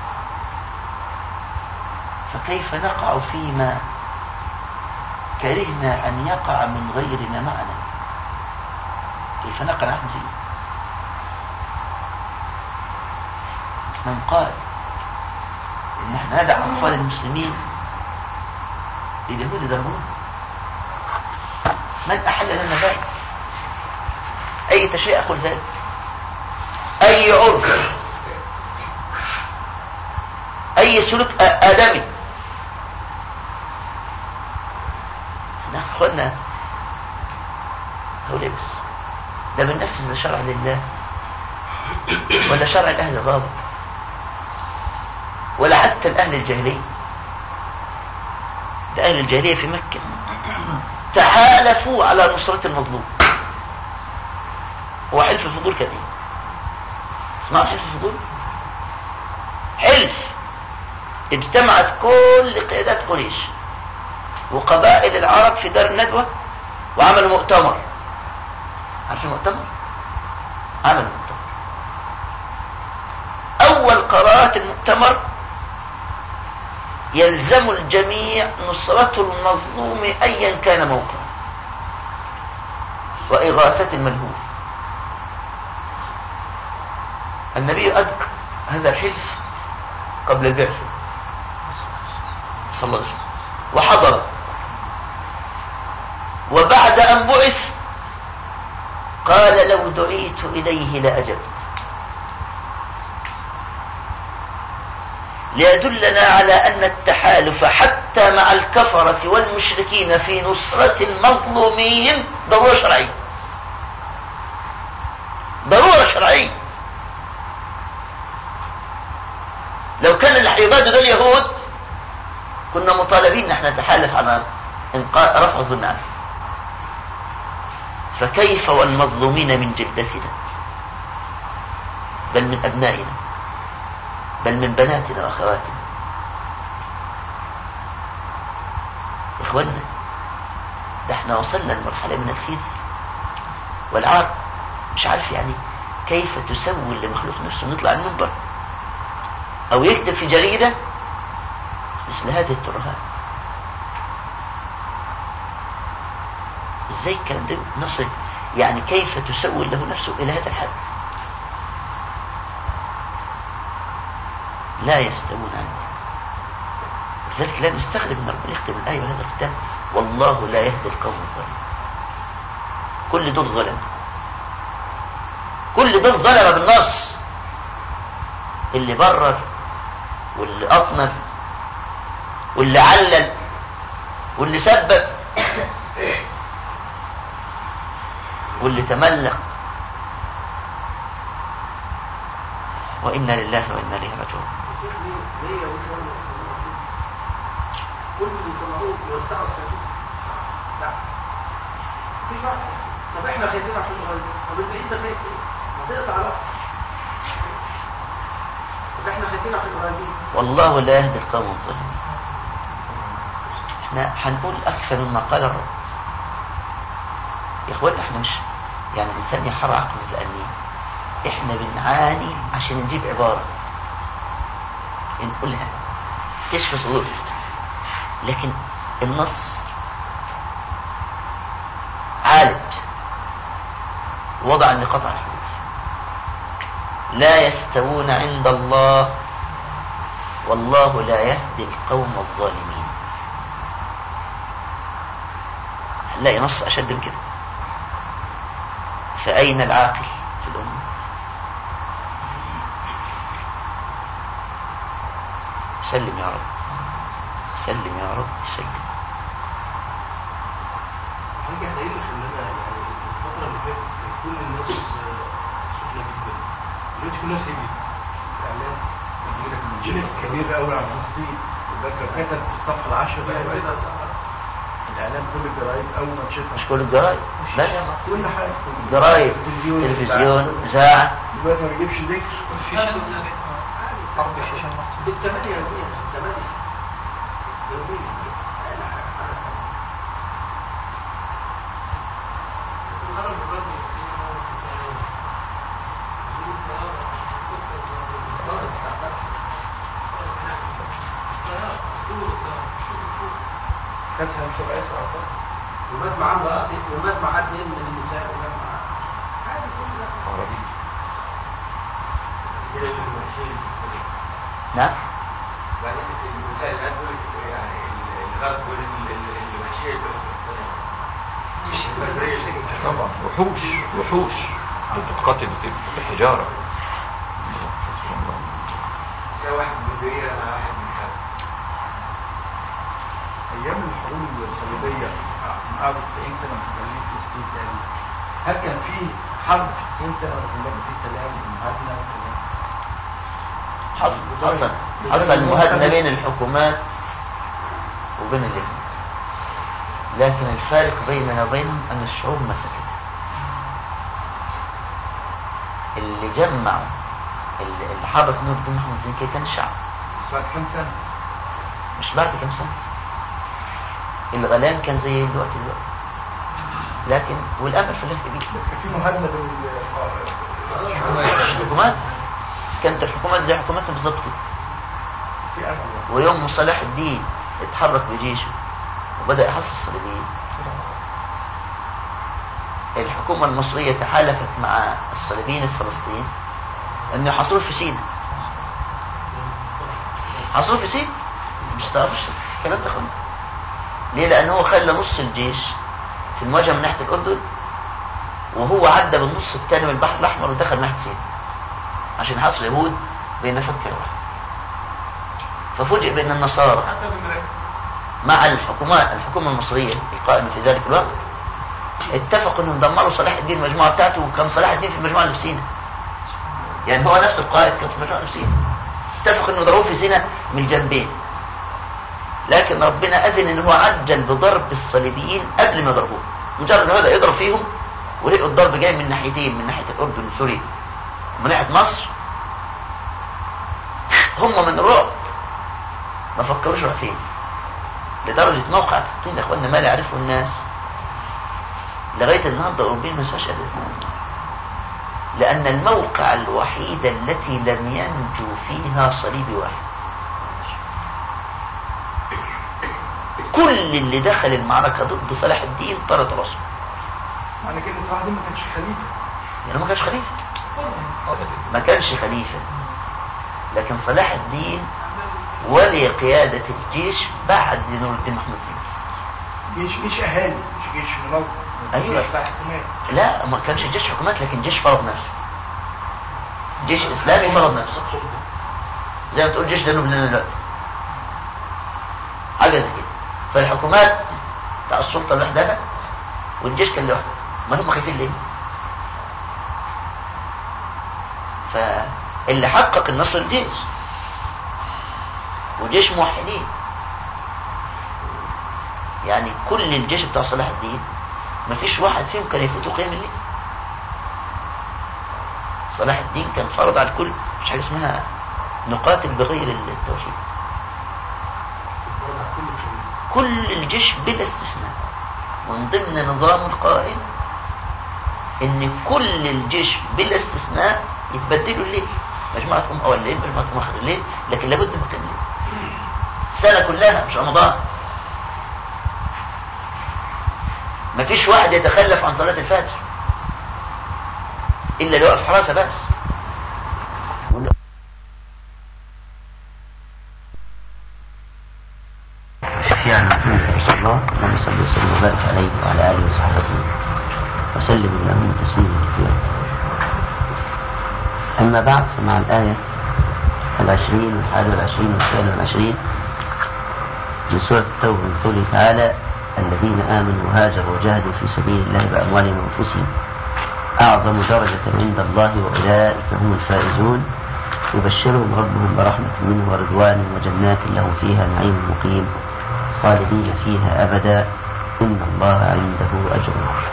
فكيف نقع فيما كرهنا أن يقع من غيرنا معنا؟ كيف نقع نحن فيه؟ من قال إن احنا ندع أطفال المسلمين لليهود يضربون؟ من أحل لنا ذلك؟ أي تشريع يقول ذلك؟ أي عرف، أي سلوك آدمي؟ احنا أخوانا هؤلاء بس لا بننفذ لشرع لله ولا شرع الأهل الغابة ولا حتى الأهل الجاهلية. ده أهل الجاهلية في مكة تحالفوا على نصرة المظلوم. هو حلف الفضول كان ايه؟ اسمعوا حلف الفضول؟ حلف اجتمعت كل قيادات قريش وقبائل العرب في دار الندوة وعملوا مؤتمر. عارفين المؤتمر؟ عملوا مؤتمر. أول قرارات المؤتمر يلزم الجميع نصرة المظلوم أيا كان موقعه وإغاثة الملهوف. النبي أدرك هذا الحلف قبل البعثة صلى الله عليه وسلم وحضر، وبعد أن بعث قال لو دعيت إليه لأجبت، ليدلنا على أن التحالف حتى مع الكفرة والمشركين في نصرة المظلومين ضرورة شرعية، ضرورة شرعية. لو كان اللي هيبادوا دول يهود كنا مطالبين نحن نتحالف على رفع الظلم عنه، فكيف والمظلومين من جلدتنا بل من أبنائنا بل من بناتنا وأخواتنا. إخواننا ده احنا وصلنا لمرحلة من الخزي والعار، مش عارف يعني كيف تسول لمخلوق نفسه نطلع المنبر أو يكتب في جريدة مثل هذه الترهات. ازاي الكلام ده نصل؟ يعني كيف تسول له نفسه إلى هذا الحد؟ لا يستوون عنه. لذلك لا نستغرب ان ربنا يختم الآية وهذا الختام والله لا يهدي القوم الظالمين. كل دول ظلم، كل دول ظلم بالنص، اللي برر واللي أطنب واللي علل واللي سبب واللي تملق وإنا لله وإنا إليه راجعون. كل اللي طلعوه يوسعوا الصندوق. لا مفيش واحد. طب احنا خايفين عشان نغير. طب البعيد ده خايف ايه؟ ما تقطع رأسه. طب احنا خايفين عشان نغير. والله لا يهدي القوم الظالمين. احنا هنقول أكثر مما قال الرب. يا اخوانا احنا مش يعني الإنسان يحرر عقله، لأن احنا بنعاني عشان نجيب عبارة نقولها تشفي صدور، لكن النص عالج وضع النقاط على الحروف. لا يستوون عند الله والله لا يهدي القوم الظالمين. هنلاقي نص أشد من كده. فأين العاقل في الأمة؟ سلم يا رب، سلم يا رب، سلم. حاجة احنا ايه اللي خلانا يعني الفترة اللي فاتت كل الناس سخنة جدا، دلوقتي كل الناس هديت. الإعلام جنف كبير قوي على فلسطين، بس لو كتب في الصفحة العاشرة الإعلام كل الجرايد أول ما تشوفها. مش كل الجرايد بس، كل حاجة، جرايد، تلفزيون، إذاعة. دلوقتي ما بيجيبش ذكر. حرب الشيشان بالثمانية يوميا، الثمانية يوميا. كانتها مش رئيس عطاء ومات معاه مراتي ومات معاه اثنين من النساء ومات معاه عادي كل ده عربي. نعم. بعدين النساء الآن يعني الغرب والمشاية طبعا وحوش وحوش بتقتل بالحجارة. سواء واحد مدير مع واحد من حد. ايام الحروب الصليبيه من قبل 90 سنه في برلين فلسطين تاني، هل كان في حرب في 90 سنه ولا كان في سلام ومهادنه وكده؟ حصل مهادنه بين الحكومات وبين اليهود، لكن الفارق بيننا وبينهم ان الشعوب مسكت. اللي جمعوا اللي حرك نور الدين محمد زنكي كان الشعب. بس بعد كام سنه؟ مش بعد كام سنه، الغليان كان زي الوقت لكن والامل في الله كبير. بس كان في مهادنه بين الحكومات. كانت الحكومات زي حكوماتنا بالظبط كده. في امل. ويوم صلاح الدين اتحرك بجيشه وبدأ يحصل الصليبيين، الحكومة المصرية تحالفت مع الصليبيين في فلسطين انه يحصلوا في سيناء. حصلوا في سيناء، مش تعرفش الكلام ده خالص. ليه؟ لأنه هو خلى نص الجيش في المواجهة من ناحية الأردن، وهو عدى بالنص الثاني من البحر الأحمر ودخل ناحية سيناء عشان يحصل يهود بين فكر واحد. ففوجئ بأن النصارى مع الحكومة المصرية القائمة في ذلك الوقت اتفقوا انهم دمروا صلاح الدين المجموعة بتاعته، وكان صلاح الدين في المجموعة اللي في سيناء. يعني هو نفس القائد كان في المجموعة اللي في سيناء. اتفقوا انه ضربوه في سيناء من الجنبين، لكن ربنا أذن ان هو عجل بضرب الصليبيين قبل ما يضربوه. مجرد هذا يضرب فيهم ولقوا الضرب جاي من ناحيتين، من ناحية الأردن وسوريا ومن ناحية مصر، هم من الرعب ما فكروش راح فين. لدرجة موقع تكتين يا اخوانا ما لا يعرفه الناس لغاية النهاردة الأوروبيين ما سواش أبدا، لأن الموقع الوحيد التي لم ينجو فيها صليبي واحد. كل اللي دخل المعركة ضد صلاح الدين طرد راسه. معنى كده صلاح الدين ما كانش خليفة. يعني ما كانش خليفة، ما كانش خليفة، لكن صلاح الدين ولي قيادة الجيش بعد نور الدين محمد زنكي. جيش أهالي، مش جيش منظم. أيوة. جيش حكومات. لا ما كانش جيش حكومات، لكن جيش فرض نفسه، جيش إسلامي فرض نفسه، زي ما تقول جيش دانوب لنا دلوقتي، حاجة زي كده. فالحكومات بتاع السلطة لوحدها والجيش كان لوحده. ما هم خايفين ليه؟ اللي حقق النصر الجيش، وجيش موحدين. يعني كل الجيش بتاع صلاح الدين مفيش واحد فيهم كان يفوته قيام الليل. صلاح الدين كان فرض على الكل، مش حاجة اسمها نقاتل بغير التوحيد. كل الجيش بلا استثناء، من ضمن نظام القائد ان كل الجيش بلا استثناء يتبدلوا الليل، مجموعتهم اول الليل مجموعتهم اخر الليل، لكن لابد من كان الليل السنة كلها مش رمضان. مفيش واحد يتخلف عن صلاة الفجر إلا لو وقف حراسة بس. أحيانا رسول الله اللهم صل وسلم وبارك عليه وعلى آله وصحبه وسلم اللهم تسليما كثيرا. أما بعد، فمع الآية 20 و21 و22 من سورة التوبة من قوله تعالى: الذين آمنوا وهاجروا وجاهدوا في سبيل الله بأموالهم وأنفسهم أعظم درجة عند الله وأولئك هم الفائزون يبشرهم ربهم برحمة منه ورضوان وجنات لهم فيها نعيم مقيم خالدين فيها أبدا إن الله عنده أجر.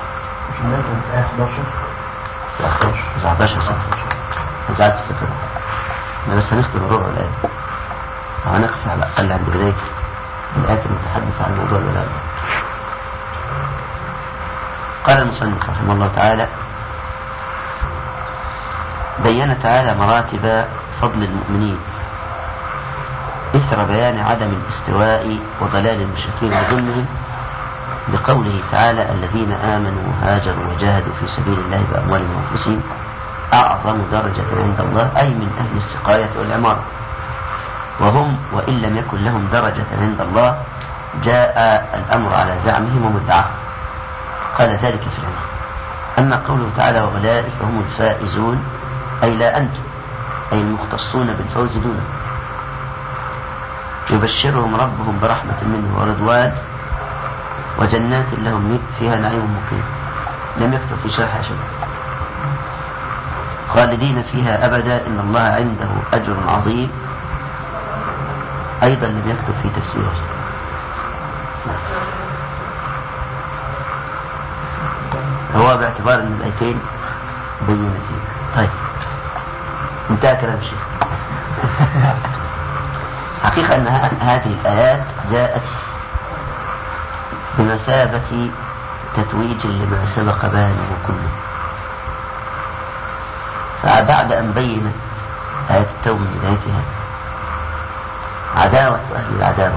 19 سنة رجعت تفتكر أنا بس هنختم الربع الآية، وهنقف على الأقل عند بداية الآية المتحدث عن موضوع الولاء. قال المصنف رحمه الله تعالى: بين تعالى مراتب فضل المؤمنين إثر بيان عدم الاستواء وضلال المشركين وظلمهم بقوله تعالى: الذين آمنوا وهاجروا وجاهدوا في سبيل الله بأموالهم وأنفسهم أعظم درجة عند الله، أي من أهل السقاية والعمارة، وهم وإن لم يكن لهم درجة عند الله جاء الأمر على زعمهم ومدعاهم. قال ذلك في العلم. أما قوله تعالى: وأولئك هم الفائزون، أي لا أنتم، أي المختصون بالفوز دونهم. يبشرهم ربهم برحمة منه ورضوان وجنات لهم فيها نعيم مقيم. لم يكتب في شرح شيء. خالدين فيها أبدا إن الله عنده أجر عظيم، أيضا لم يكتب في تفسيره. هو باعتبار أن الآيتين بينتين. طيب، انتهى كلام الشيخ. حقيقة أن هذه الآيات جاءت بمثابة تتويج لما سبق بيانه كله. فبعد أن بينت آية التوبة من بدايتها عداوة أهل العداوة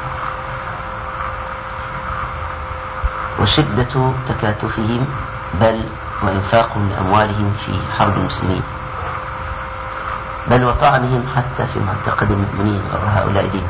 وشدة تكاتفهم بل وإنفاقهم لأموالهم في حرب المسلمين، بل وطعنهم حتى في معتقد المؤمنين غير هؤلاء دين،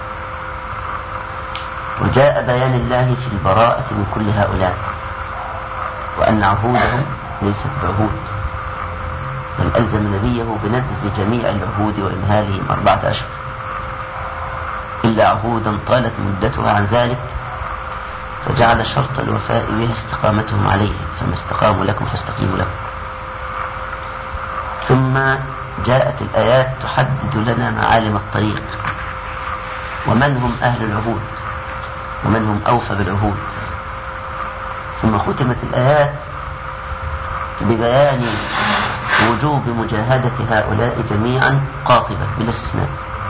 وجاء بيان الله في البراءة من كل هؤلاء، وأن عهودهم ليست بعهود، بل ألزم نبيه بنبذ جميع العهود وإمهالهم 4 أشهر إلا عهودا طالت مدتها عن ذلك، فجعل شرط الوفاء به استقامتهم عليه، فما استقاموا لكم فاستقيموا لهم. ثم جاءت الآيات تحدد لنا معالم الطريق، ومن هم أهل العهود ومن هم أوفى بالعهود. ثم ختمت الآيات ببيان وجوب مجاهدة هؤلاء جميعا قاطبة بلا استثناء.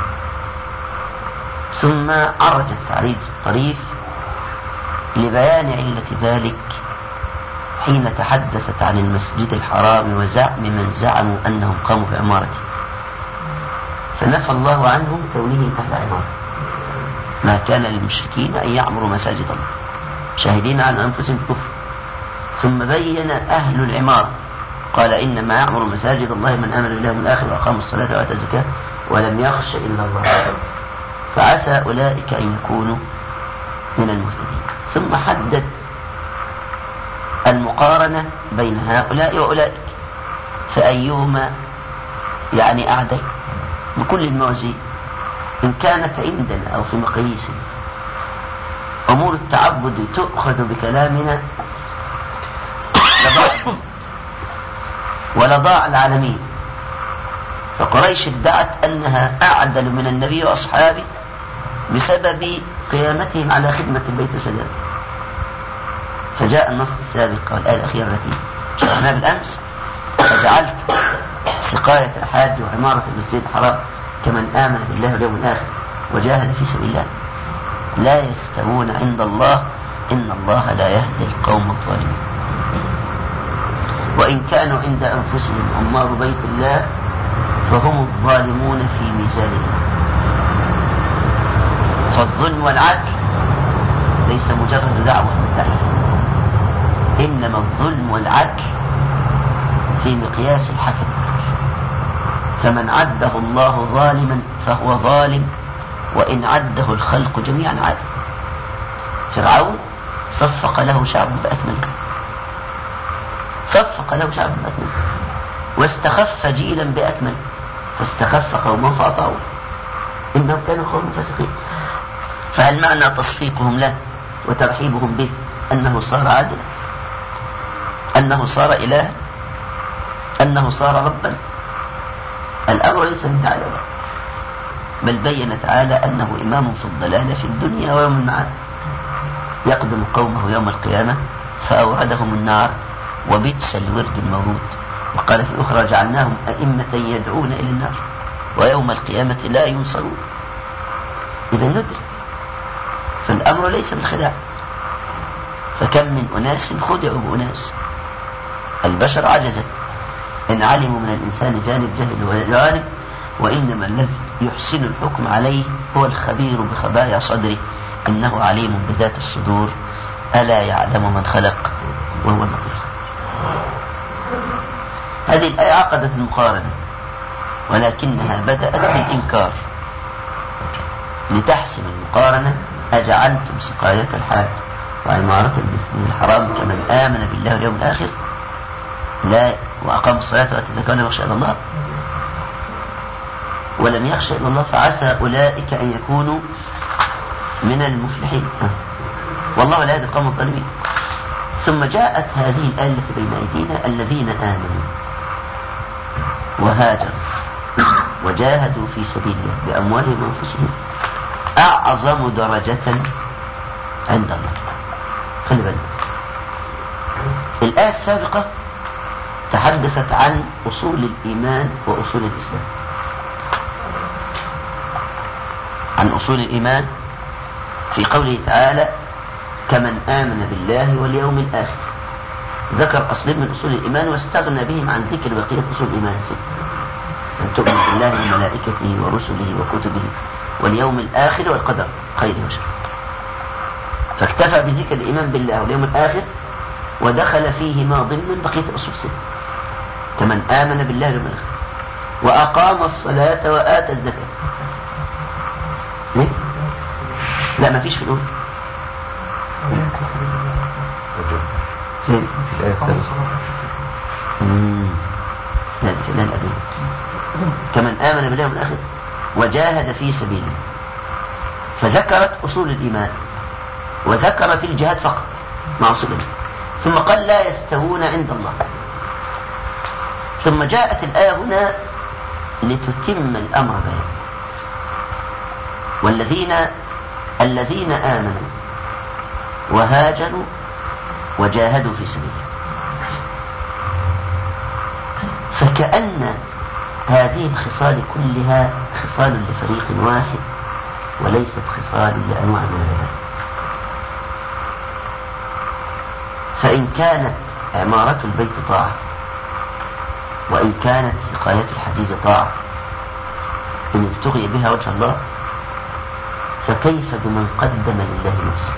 ثم عرج التعريج الطريف لبيان علة ذلك حين تحدثت عن المسجد الحرام وزعم من زعموا أنهم قاموا بعمارته، فنفى الله عنهم كونهم أهل عمارة. ما كان للمشركين أن يعمروا مساجد الله شاهدين عن أنفسهم الكفر. ثم بين أهل العمارة قال: إنما يعمر مساجد الله من آمن بالله واليوم الآخر وأقام الصلاة وآتى الزكاة ولم يخش إلا الله، فعسى أولئك أن يكونوا من المهتدين. ثم حدد المقارنة بين هؤلاء وأولئك، فأيهما يعني أعدل بكل الموازين، إن كانت عندنا أو في مقاييسنا أمور التعبد تؤخذ بكلامنا لضاع العالمين، فقريش ادعت أنها أعدل من النبي وأصحابه بسبب قيامتهم على خدمة البيت السلام. فجاء النص السابق والآية الأخيرة التي شرحناها بالأمس: فجعلت سقاية الحاج وعمارة المسجد الحرام كمن آمن بالله واليوم الآخر وجاهد في سبيل الله لا يستوون عند الله إن الله لا يهدي القوم الظالمين. وإن كانوا عند أنفسهم عمار بيت الله فهم الظالمون في ميزان الله. فالظلم والعدل ليس مجرد دعوة مدعية، إنما الظلم والعدل في مقياس الحكم. فمن عده الله ظالما فهو ظالم، وإن عده الخلق جميعا عادل. فرعون صفق له شعب بأكمله، صفق له شعب بأكمله، واستخف جيلا بأكمله، فاستخف قومه فأطاعوه إنهم كانوا قوم فاسقين. فهل معنى تصفيقهم له وترحيبهم به أنه صار عادلا، أنه صار إلها، أنه صار ربا؟ الأمر ليس من تعالى، بل بين تعالى أنه إمام في الضلال في الدنيا ويوم المعاد. يقدم قومه يوم القيامة فأوردهم النار وبئس الورد المورود. وقال في الأخرى: جعلناهم أئمة يدعون إلى النار ويوم القيامة لا ينصرون. إذا ندرك فالأمر ليس بالخداع. فكم من أناس خدعوا بأناس. البشر عجزت إن علموا من الإنسان جانب جهل وجانب، وإنما الذي يحسن الحكم عليه هو الخبير بخبايا صدره، إنه عليم بذات الصدور، ألا يعلم من خلق وهو اللطيف. هذه الآية عقدت المقارنة، ولكنها بدأت بالإنكار لتحسم المقارنة: أجعلتم سقاية الحاج وعمارة المسجد الحرام كمن آمن بالله واليوم الآخر لا وأقام الصلاة وآتى الزكاة ولم يخشى إلا الله. ولم يخشى إلا الله فعسى أولئك أن يكونوا من المفلحين، والله لا يهدي القوم الظالمين. ثم جاءت هذه الآية التي بين أيدينا: الذين آمنوا وهاجروا وجاهدوا في سبيل الله بأموالهم وأنفسهم أعظم درجة عند الله. خلي بالك، الآية السابقة تحدثت عن أصول الإيمان وأصول الإسلام، عن أصول الإيمان في قوله تعالى: كمن آمن بالله واليوم الآخر. ذكر أصلين من أصول الإيمان واستغنى بهم عن ذكر بقية أصول الإيمان الستة: أن تؤمن بالله وملائكته ورسله وكتبه واليوم الآخر والقدر خيره وشره. فاكتفى بذكر الإيمان بالله واليوم الآخر ودخل فيه ما ضمن بقية الأصول الستة: كمن آمن بالله واليوم الآخر وأقام الصلاة وآتى الزكاة. ليه؟ لا، ما فيش في الأول. فين؟ في الآية السابقة. لا، دي في الآية الأولى: كمن آمن بالله واليوم الآخر وجاهد في سبيله. فذكرت أصول الإيمان وذكرت الجهاد فقط مع أصول الإيمان، ثم قال: لا يستوون عند الله. ثم جاءت الآية هنا لتتم الأمر بها: الذين آمنوا وهاجروا وجاهدوا في سبيله. فكأن هذه الخصال كلها خصال لفريق واحد وليست خصال لأنواع من العباد. فإن كانت عمارة البيت طاعة، وإن كانت سقاية الحجيج طاعة إن ابتغي بها وجه الله، فكيف بمن قدم لله نفسه؟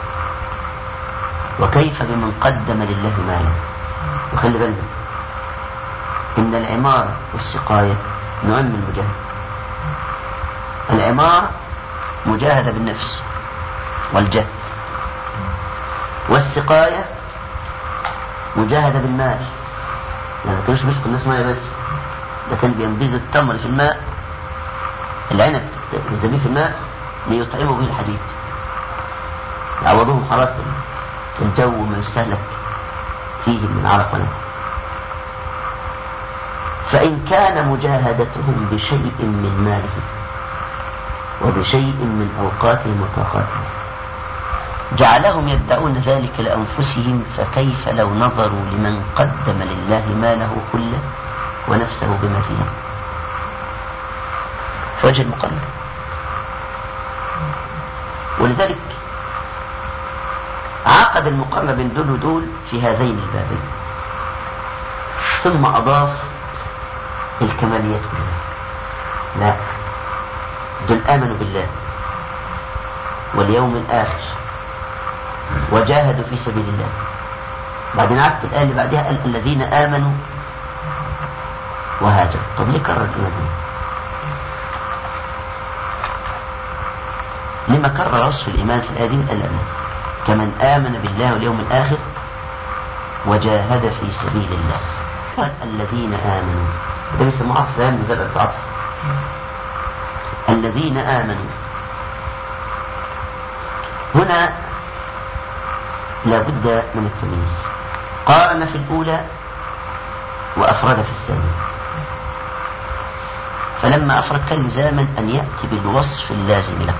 وكيف بمن قدم لله ماله؟ وخلي بالك إن العمارة والسقاية نوع من المجاهدة. العمارة مجاهدة بالنفس والجهد، والسقاية مجاهدة بالمال. يعني ما كانوش بيسقوا الناس مية بس، ده كان بينبذوا التمر في الماء، العنب والزبيب في الماء ليطعموا به الحديد، يعوضوهم حرارة الجو ما يستهلك فيه من عرق ونهر. فإن كان مجاهدتهم بشيء من مالهم وبشيء من أوقاتهم وطاقاتهم جعلهم يدعون ذلك لأنفسهم، فكيف لو نظروا لمن قدم لله ماله كله ونفسه بما فيه؟ فوجه المقارنة. ولذلك عقد المقارنة بين دول ودول في هذين البابين، ثم أضاف الكماليات كلها. لا، دول آمنوا بالله واليوم الآخر وجاهدوا في سبيل الله. بعدين عدت الآية اللي بعدها قال الذين آمنوا وهاجروا. طب ليه كرر الإيمان؟ لما كرر وصف الإيمان في الآية دي من الأمان؟ كمن آمن بالله واليوم الآخر وجاهد في سبيل الله. الذين آمنوا، ده بيسموه عطف من ذلك العطف. الذين آمنوا هنا لابد من التمييز. قارن في الأولى وأفرد في الثانية، فلما أفرد كان لزاما أن يأتي بالوصف اللازم له،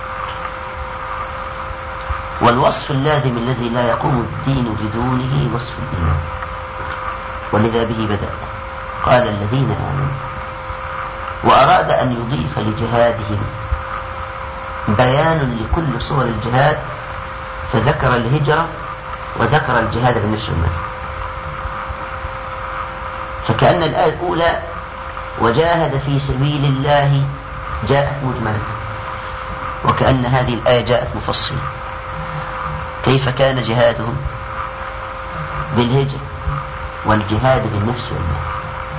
والوصف اللازم الذي لا يقوم الدين بدونه وصف الإيمان، ولذا به بدأ. قال الذين آمنوا، وأراد أن يضيف لجهادهم بيان لكل صور الجهاد، فذكر الهجرة وذكر الجهاد بالنفس والمال. فكأن الآية الأولى وجاهد في سبيل الله جاءت مجملة، وكأن هذه الآية جاءت مفصلة. كيف كان جهادهم؟ بالهجرة والجهاد بالنفس والمال.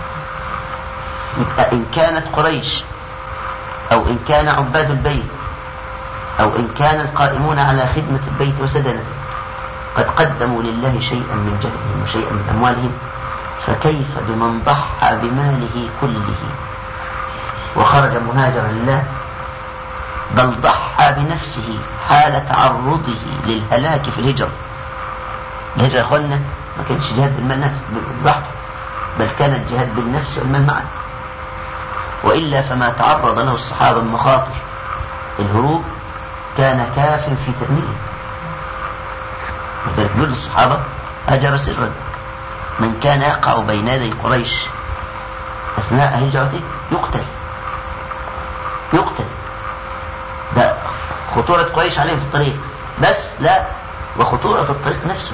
إن كانت قريش أو إن كان عباد البيت أو إن كان القائمون على خدمة البيت وسدنته قد قدموا لله شيئا من جهدهم وشيئا من أموالهم، فكيف بمن ضحى بماله كله وخرج مهاجرا لله، بل ضحى بنفسه حال تعرضه للهلاك في الهجرة. الهجرة يا أخوانا ما كانش جهاد بالمال لوحده، بل كان الجهاد بالنفس والمال معا، وإلا فما تعرض له الصحابة من مخاطر الهروب كان كاف في تأمينه. وذلك يقول الصحابة هجر سرا، من كان يقع بين يدي قريش أثناء هجرته يقتل. ده خطورة قريش عليهم في الطريق بس، لا، وخطورة الطريق نفسه.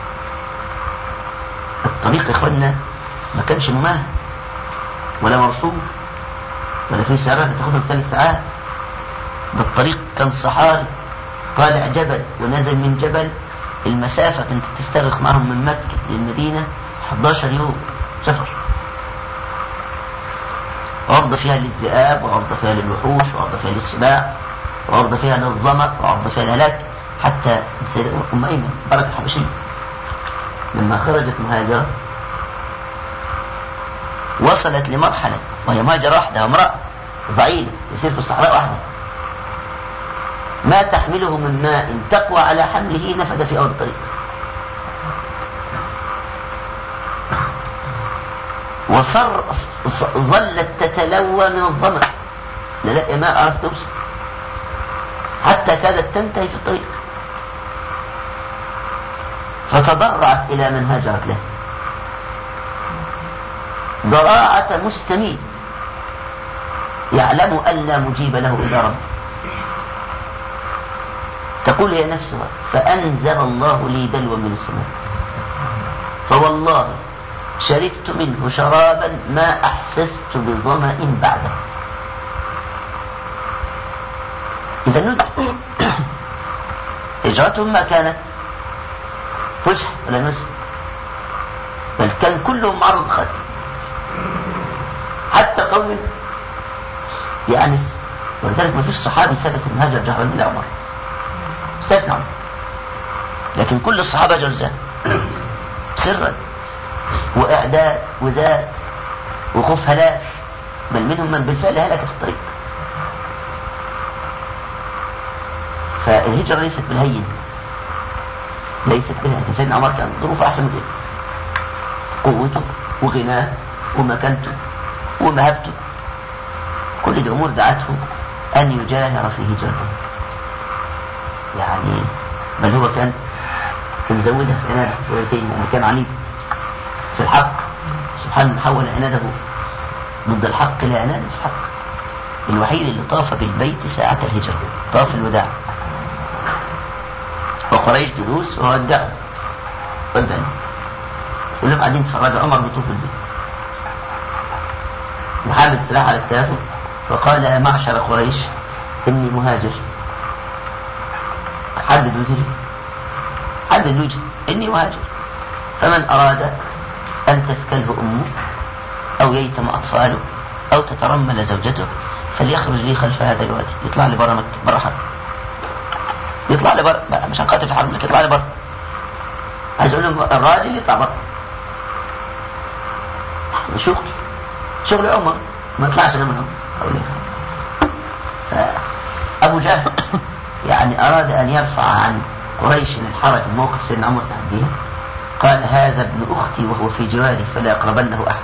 الطريق يا إخوانا ما كانش ممهد ولا مرسوم ولا في سيارات تاخدهم 3 ساعات. ده الطريق كان صحاري، طالع جبل ونازل من جبل. المسافة كنت بتستغرق معهم من مكة للمدينة 11 يوم سفر، عرض فيها للذئاب وعرض فيها للوحوش وعرض فيها للسباع وعرض فيها للظمأ وعرض فيها للهلاك. حتى السيدة أم أيمن بركة الحبشية لما خرجت مهاجرة وصلت لمرحلة وهي مهاجرة واحدة امرأة ضعيفة يسير في الصحراء واحدة، ما تحمله من ماء تقوى على حمله نفد في أول الطريق. ظلت تتلوى من الظمأ، لا ماء عرفت توصل، حتى كادت تنتهي في الطريق، فتضرعت إلى من هاجرت له ضراعة مستميت يعلم أن لا مجيب له إلا رب. تقول هي نفسها فأنزل الله لي دلوا من السماء فوالله شربت منه شرابا ما أحسست بظمأ بعده. إذا هجرتهم ما كانت فسح ولا نسك، بل كان كلهم عرض خاتم. حتى قوم يعني ولذلك ما فيش صحابي ثبت ان هاجر جهرا الا عمر، استثنى عمر، لكن كل الصحابه هاجروا سرا واعداد وذات وخوف هلاك، بل منهم من بالفعل هلك في الطريق. فالهجره ليست بالهين، ليست بالهين. سيدنا عمر كان ظروفه احسن من كده، قوته وغناه ومكانته ومهبته، كل دي أمور دعته أن يجاهر في هجرته. يعني بل هو كان مزودها في عناده شويتين، لأنه كان عنيد في الحق. سبحانه حول عناده ضد الحق لا عناد في الحق. الوحيد اللي طاف بالبيت ساعة الهجرة، طاف الوداع، وقريش جلوس وودعوا ولم قاعدين يتفرجوا عمر بيطوف البيت، وحامل السلاح على كتافه، فقال يا معشر قريش إني مهاجر. حدد وجهه إني مهاجر، فمن أراد أن تثكله أمه أو ييتم أطفاله أو تترمل زوجته فليخرج لي خلف هذا الوادي، يطلع لي برا مكة، برا حرب، يطلع لي برا، مش هنقاتل في حرب، لكن يطلع لي برا. عايز أقول لهم الراجل يطلع برا، شغل عمر ما يطلعش أنا منهم. فأبو جهل يعني أراد أن يرفع عن قريش الحرج الموقف سيدنا عمر تحديها، قال هذا ابن أختي وهو في جواري فلا يقربنه أحد.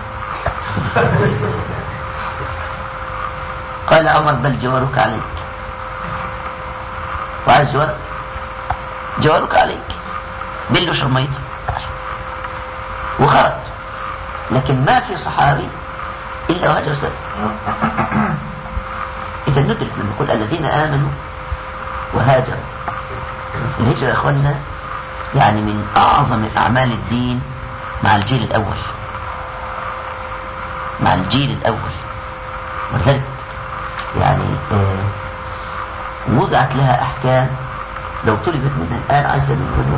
قال عمر بل جوارك عليك، وعايز جوارك عليك، بله شرميته وخرج. لكن ما في صحابي إلا وهاجر سلم. إذا ندرك لما نقول الذين آمنوا وهاجروا، الهجرة يا أخوانا يعني من أعظم أعمال الدين مع الجيل الأول، ولذلك يعني وضعت لها أحكام لو طلبت منا الآن عز وجل.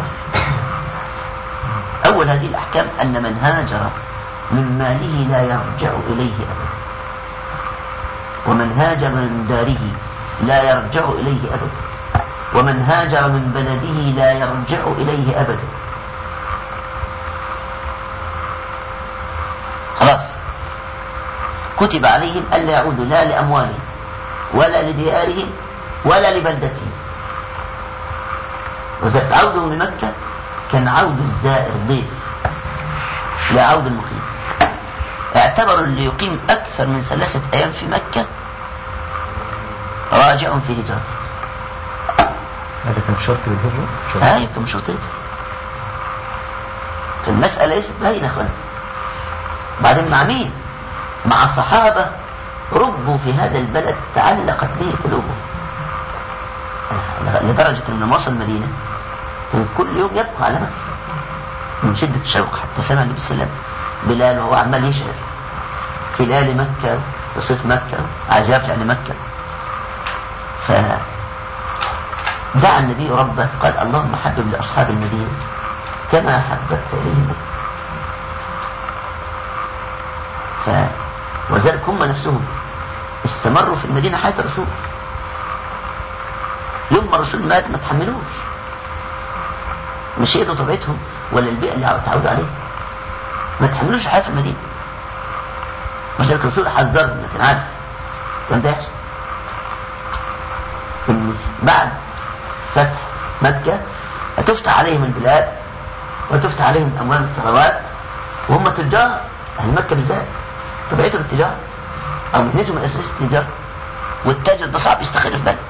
أول هذه الأحكام أن من هاجر من ماله لا يرجع إليه أبدا، ومن هاجر من داره لا يرجع إليه أبدا، ومن هاجر من بلده لا يرجع إليه أبدا. خلاص كتب عليهم ألا يعودوا لا لأموالهم ولا لديارهم ولا لبلدتهم. وذلك عودهم لمكة كان عود الزائر ضيف لا عود المقيم. اعتبروا اللي يقيم أكثر من 3 أيام في مكة راجع في هجرته. هذا كان شرط للهجرة؟ هاي كان شرطين. فالمسألة ليست باينة أخوانا. بعدين مع مين؟ مع صحابة ربوا في هذا البلد تعلقت به قلوبهم، لدرجة أن لما وصل المدينة كان كل يوم يبقى على مكة من شدة الشوق، حتى سمع النبي صلى الله عليه وسلم بلال وهو عمال يشعر في ليالي مكة في صيف مكة عايز يرجع لمكة. فدعا النبي ربه قال اللهم حبب لأصحاب المدينة كما حببت إليهم. وذلك هم نفسهم استمروا في المدينة حياة الرسول. يوم ما الرسول مات ما تحملوش، مش هي ده طبيعتهم ولا البيئة اللي تعودوا عليها، ما تحملوش الحياة في المدينة. وذلك الرسول حذرهم، لكن عارف كان ده يحصل إن بعد فتح مكة هتفتح عليهم البلاد وتفتح عليهم أموال الثروات، وهم تجار أهل مكة بالذات طبيعتهم التجارة أو مهنتهم الأساسية التجارة، والتاجر ده صعب يستقر في بلد،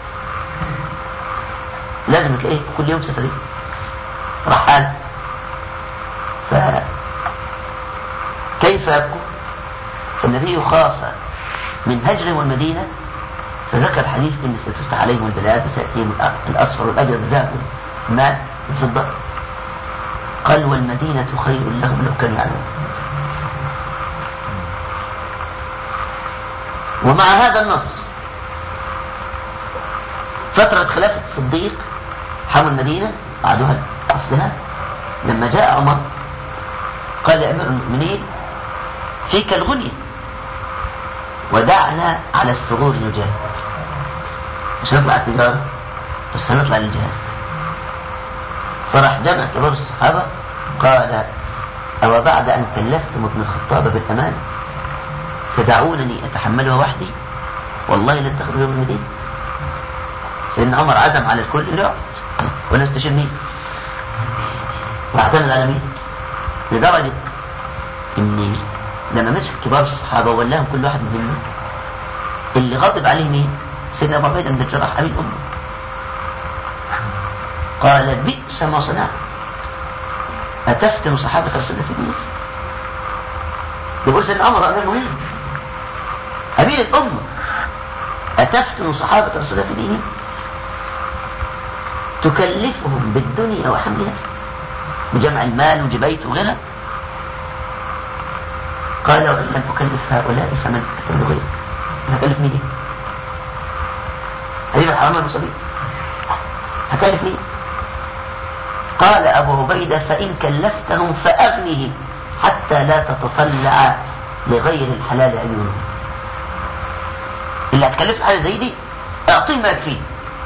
لازم تلاقيه كل يوم سفرية رحال. فكيف يبقوا؟ فالنبي خاف من هجرهم المدينة، فذكر حديث ان ستفتح عليهم البلاد وسيأتيهم الأصفر والأبيض ذهب مال وفضة، قال والمدينة خير لهم لو كانوا يعلمون. ومع هذا النص فترة خلافة الصديق حموا المدينة بعدها أصلها. لما جاء عمر قال يا أمير المؤمنين فيك الغنية ودعنا على الثغور نجاهد، مش هنطلع التجارة بس هنطلع للجهاد. فرح جمع كبار الصحابة قال أو بعد أن كلفتم ابن الخطاب بالأمان تدعونني أتحملها وحدي؟ والله لن تخرجوا من المدينة. سيدنا عمر عزم على الكل انه يقعد ولا يستشير مين واعتمد على مين، لدرجة ان لما مسك كبار الصحابة وولاهم كل واحد منهم، اللي غضب عليه مين؟ سيدنا أبو عبيدة بن الجراح أبي الأمة. قال بئس ما صنعت، أتفتن صحابة رسول الله في دينه؟ يقول سيدنا عمر أمير المؤمنين أمير الأمة، أتفتن صحابة رسول الله في دينه؟ تكلفهم بالدنيا وحملها، بجمع المال وجبيت وغيرها. قال وإن لم أكلف هؤلاء فمن أكل غيره؟ هكلف مين؟ حبيب الحرام المصابين هكلف مين؟ قال أبو عبيدة فإن كلفتهم فأغنه حتى لا تتطلع لغير الحلال عيونهم. اللي هتكلف حاجة زي دي أعطيه ما يكفيه.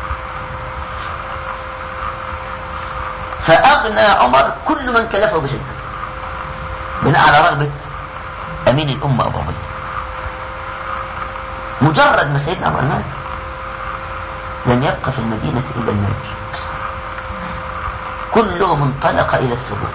فأغنى عمر كل من كلفه بشدة بناء على رغبة أمين الأمة أبو عبيدة. مجرد ما سيدنا أبو المال لم يبقى في المدينة إلا المال، كلهم انطلق إلى السبل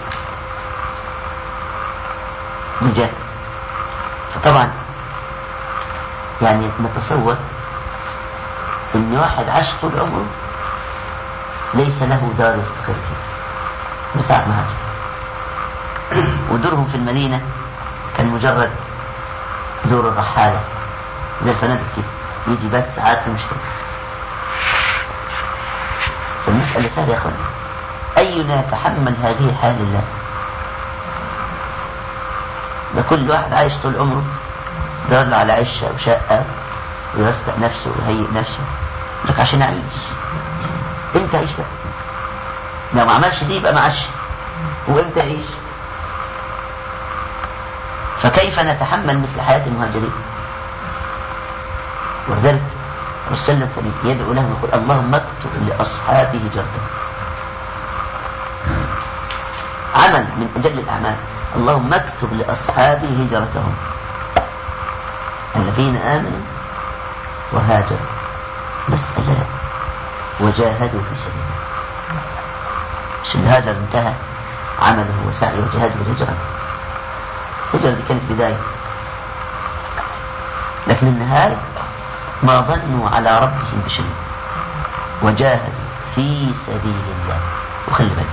مجاهد. فطبعا يعني نتصور إن واحد عاش طول عمره ليس له دار يستقر فيه من ساعة ما هاجر، ودورهم في المدينة كان مجرد دور الرحالة زي الفنادق كده، يجي بات ساعات ومشي. فالمسألة سهلة يا أخواني، أينا يتحمل هذه الحال لله؟ ده كل واحد عايش طول عمره دار على عشة وشقة ويرستق نفسه ويهيئ نفسه لك عشان أعيش. امتى أعيش بقى؟ لو ما عملش دي يبقى معاش، وامتى أعيش؟ فكيف نتحمل مثل حياة المهاجرين؟ ولذلك الرسول صلى الله عليه وسلم يدعو لهم يقول اللهم اكتب لأصحابه هجرتهم. عمل من أجل الأعمال، اللهم اكتب لأصحابه هجرتهم الذين آمنوا وهاجروا، مسألة وجاهدوا في سبيله. مش اللي هاجر انتهى عمله وسعيه وجهاده بالهجرة. الهجرة دي كانت بداية، لكن النهاية ما ظنوا على ربهم بشيء وجاهدوا في سبيل الله. وخلي بالك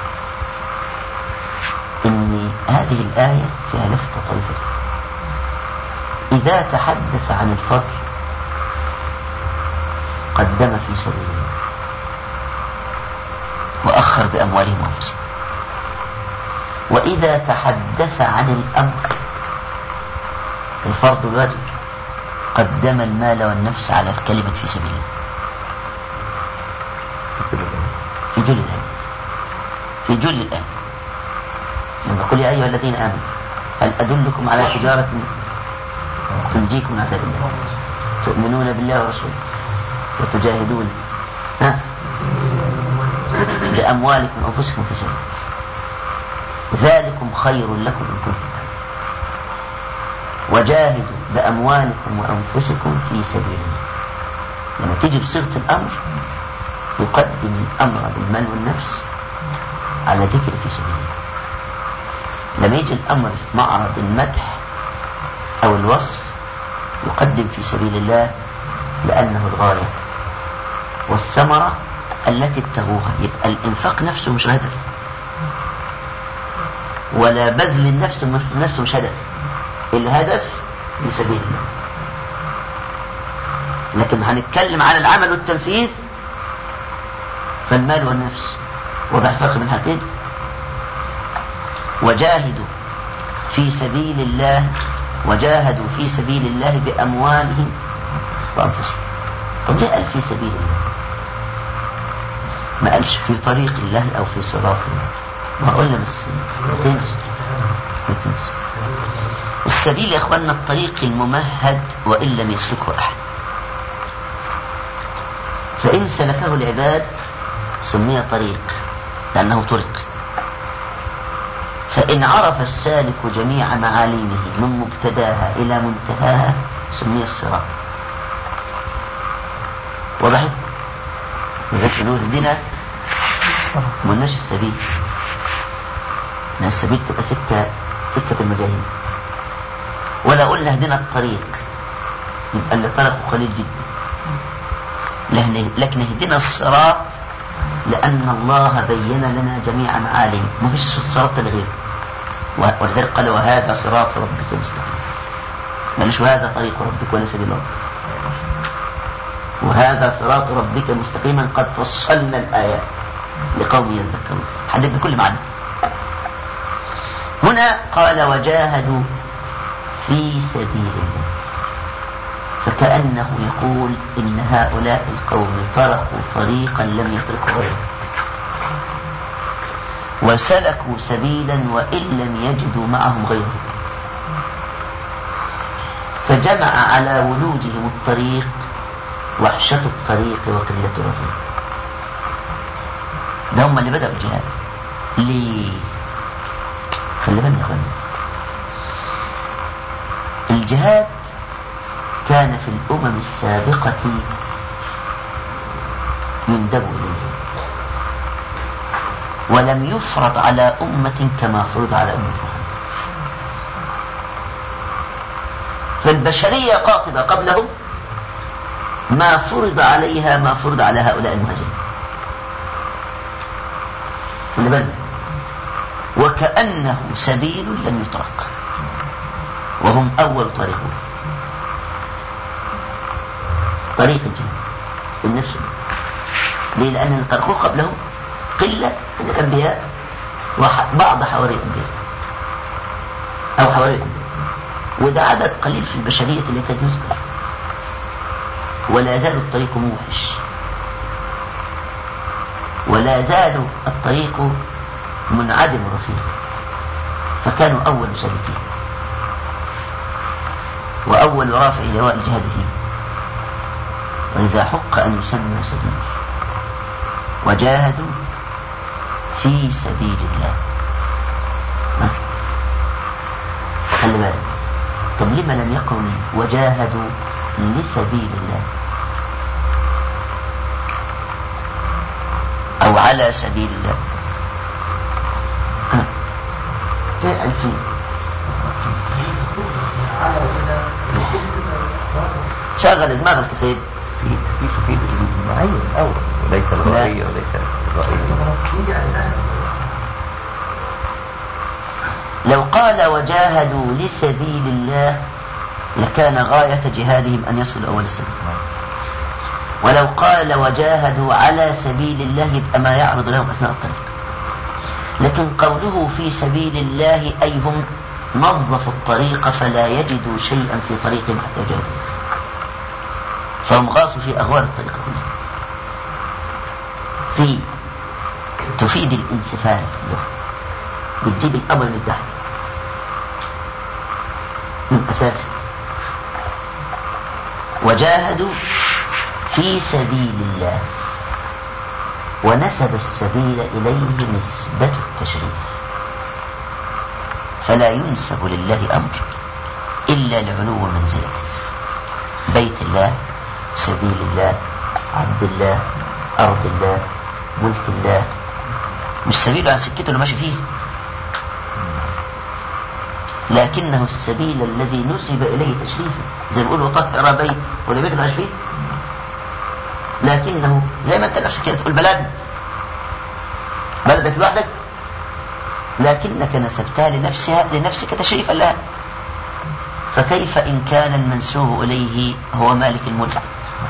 إن هذه الآية فيها لفتة طريفة. إذا تحدث عن الفضل قدم في سبيل الله وأخر بأموالهم وأنفسهم، وإذا تحدث عن الأمر الفرض الواجب قدم المال والنفس على الكلمة في سبيل الله. في جل الآية، في جل الآية لما قل يا أيها الذين آمنوا هل أدلكم على تجارة تنجيكم من عذاب الله تؤمنون بالله ورسوله وتجاهدون بأموالكم وأنفسكم في سبيل ذلكم خير لكم إن كنتم وجاهدوا بأموالكم وأنفسكم في سبيل الله. لما تيجي بصيغة الأمر يقدم الأمر بالمال والنفس على ذكر في سبيل الله. لما يجي الأمر في معرض المدح أو الوصف يقدم في سبيل الله لأنه الغاية والثمرة التي ابتغوها. يبقى الإنفاق نفسه مش هدف، ولا بذل النفس نفسه مش هدف، الهدف في سبيل الله. لكن هنتكلم عن العمل والتنفيذ فالمال والنفس وضع فرق من حاجتين. وجاهدوا في سبيل الله، وجاهدوا في سبيل الله بأموالهم وأنفسهم. طب ليه قال في سبيل الله؟ ما قالش في طريق الله أو في صراط الله؟ ما قلنا بس تنسوا. السبيل يا أخواننا الطريق الممهد وإن لم يسلكه أحد، فإن سلكه العباد سمي طريق لأنه طرق. فإن عرف السالك جميع معالمه من مبتداها إلى منتهاها سمي الصراط. وضحت؟ لذلك نقول اهدنا ما قلناش السبيل، لأن السبيل تبقى سكة المجاهدين، ولا قلنا اهدنا الطريق يبقى اللي تركه قليل جدا، لكن اهدنا الصراط لأن الله بين لنا جميع معالم، ما فيش الصراط الغير. ولذلك قال وهذا صراط ربك مستقيم، مالش وهذا طريق ربك ولا سبيل ربك، وهذا صراط ربك مستقيما قد فصلنا الآيات لقوم يذكرون، حدد بكل معنى. هنا قال وجاهدوا في سبيل الله، فكأنه يقول إن هؤلاء القوم تركوا طريقا لم يتركه غيره، وسلكوا سبيلا وإن لم يجدوا معهم غيره، فجمع على ولودهم الطريق وحشة الطريق وقلة الرفيق. ده هم اللي بدأوا الجهاد. ليه؟ خلي بالنا يا اخوانا، الجهاد كان في الأمم السابقة يندب إليه، ولم يفرض على أمة كما فرض على أمة محمد. فالبشرية قاطبة قبلهم ما فرض عليها ما فرض على هؤلاء المهاجرين. خلي بالنا، وكأنه سبيل لم يترك، وهم أول طريقون طريق الجهاد بالنفس. ليه؟ لأن اللي تركوه قبلهم قلة من الأنبياء وبعض حواري الأنبياء أو حواري الأنبياء، وده عدد قليل في البشرية اللي كان يذكر، ولا زال الطريق موحش، ولا زال الطريق منعدم الرفيق، فكانوا أول سالكين وأول رافع لواء الجهاد فيه، ولذا حق أن يسمى سبيل. وجاهدوا في سبيل الله. خلي بالك، طب لما لم يقل وجاهدوا لسبيل الله أو على سبيل الله؟ ايه الفين شغل دماغك يا سيد. في تفيد المعين الأول وليس الغائية وليس الغائية. لو قال وجاهدوا لسبيل الله لكان غاية جهادهم أن يصلوا أول السبيل، ولو قال وجاهدوا على سبيل الله يبقى ما يعرض لهم أثناء الطريق. لكن قوله في سبيل الله أي هم نظفوا الطريق فلا يجدوا شيئا في طريقهم حتى يجاهدوا، فهم غاصوا في أغوار الطريق كلها. في تفيد الانسفال، بتجيب الأمر من تحت من أساسه. وجاهدوا في سبيل الله، ونسب السبيل إليه نسبة التشريف، فلا ينسب لله أمر إلا لعلو منزلته. بيت الله، سبيل الله، عبد الله، أرض الله، ملك الله، مش سبيله عن سكته اللي ماشي فيه، لكنه السبيل الذي نسب إليه تشريفه. زي ما بيقولوا طهر بيت، وده بيت العيش فيه، لكنه زي ما انت نفسك كده تقول بلدك لوحدك، لكنك نسبتها لنفسك تشريفا لها. فكيف إن كان المنسوب إليه هو مالك الملك؟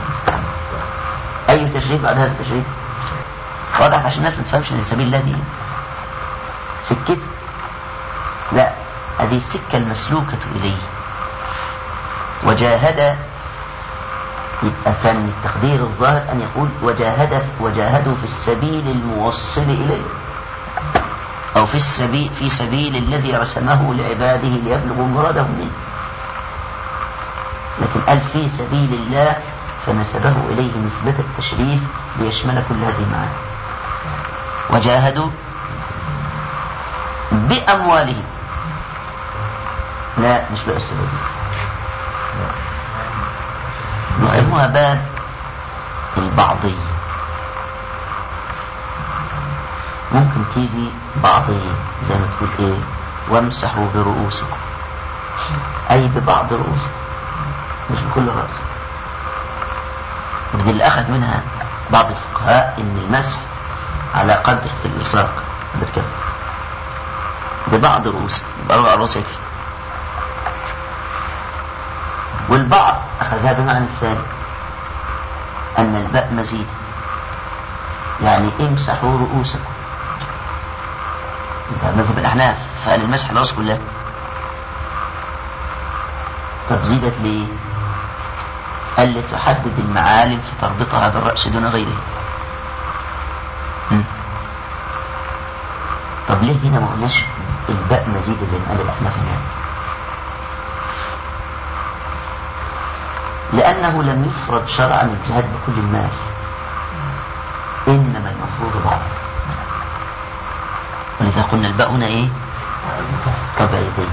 أي تشريف بعد هذا التشريف؟ واضح عشان الناس ما تفهمش ان سبيل الله دي سكته، لا، هذه السكة المسلوكة إليه. وجاهد، يبقى كان التقدير الظاهر أن يقول وجاهدوا في السبيل الموصل إليه، أو في سبيل الذي رسمه لعباده ليبلغوا مرادهم منه. لكن قال في سبيل الله فنسبه إليه نسبة التشريف ليشمل كل هذه معاني. وجاهدوا بأموالهم، لا مش بالسبب، بيسموها باب البعضية. ممكن تيجي بعضية زي ما تقول ايه وامسحوا برؤوسكم، أي ببعض رؤوسه مش بكل رأس. ودي اللي أخذ منها بعض الفقهاء إن المسح على قدر الإلصاق بالكف ببعض رؤوسه، يبقى الرأس يكفي. والبعض أخذها بمعنى الثاني أن الباء مزيد، يعني امسحوا رؤوسكم. ده مذهب الأحناف، فقال المسح الرأس كلها. طب زيدت ليه؟ قال لتحدد المعالم فتربطها بالرأس دون غيره. طب ليه هنا ما قلناش الباء مزيدة زي ما قال الأحناف هنا؟ لأنه لم يفرض شرعا الجهاد بكل المال، إنما المفروض بعض. ولذا قلنا الباء هنا إيه؟ كبعيدين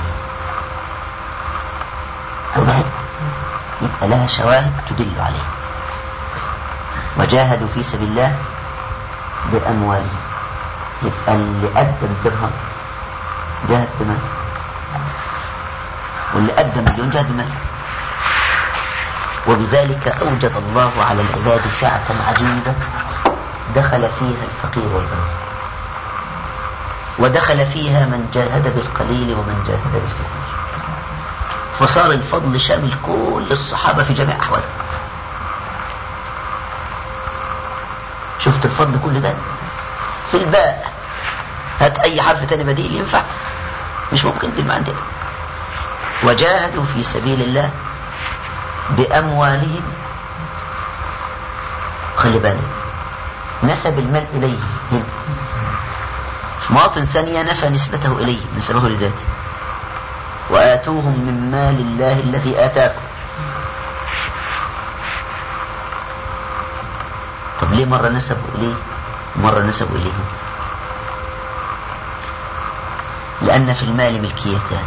توضح، يبقى لها شواهد تدل عليه. وجاهدوا في سبيل الله بأموالهم، يبقى اللي قدم درهم جاهد بمال، واللي قدم مليون جاهد بمال. وبذلك أوجد الله على العباد سعة عجيبة دخل فيها الفقير والغني، ودخل فيها من جاهد بالقليل ومن جاهد بالكثير، فصار الفضل شامل كل الصحابة في جميع أحوالهم. شفت الفضل كل ده في الباء. هات أي حرف تاني بديل ينفع؟ مش ممكن دي ما عندنا. وجاهدوا في سبيل الله بأموالهم. خلي بالك نسب المال إليه هنا، في مواطن ثانية نفى نسبته إليه، نسبه لذاته. وآتوهم من مال الله الذي آتاكم. طب ليه مرة نسبوا إليه ومرة نسبوا إليه؟ لأن في المال ملكيتان،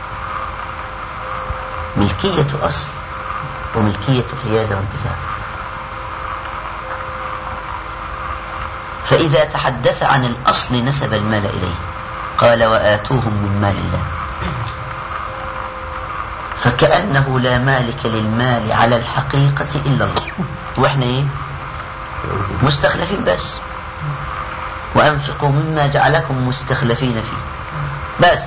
ملكية أصل وملكية حيازة وانتفاع. فإذا تحدث عن الأصل نسب المال إليه، قال وآتوهم من مال الله، فكأنه لا مالك للمال على الحقيقة إلا الله، وإحنا إيه؟ مستخلفين بس. وأنفقوا مما جعلكم مستخلفين فيه بس.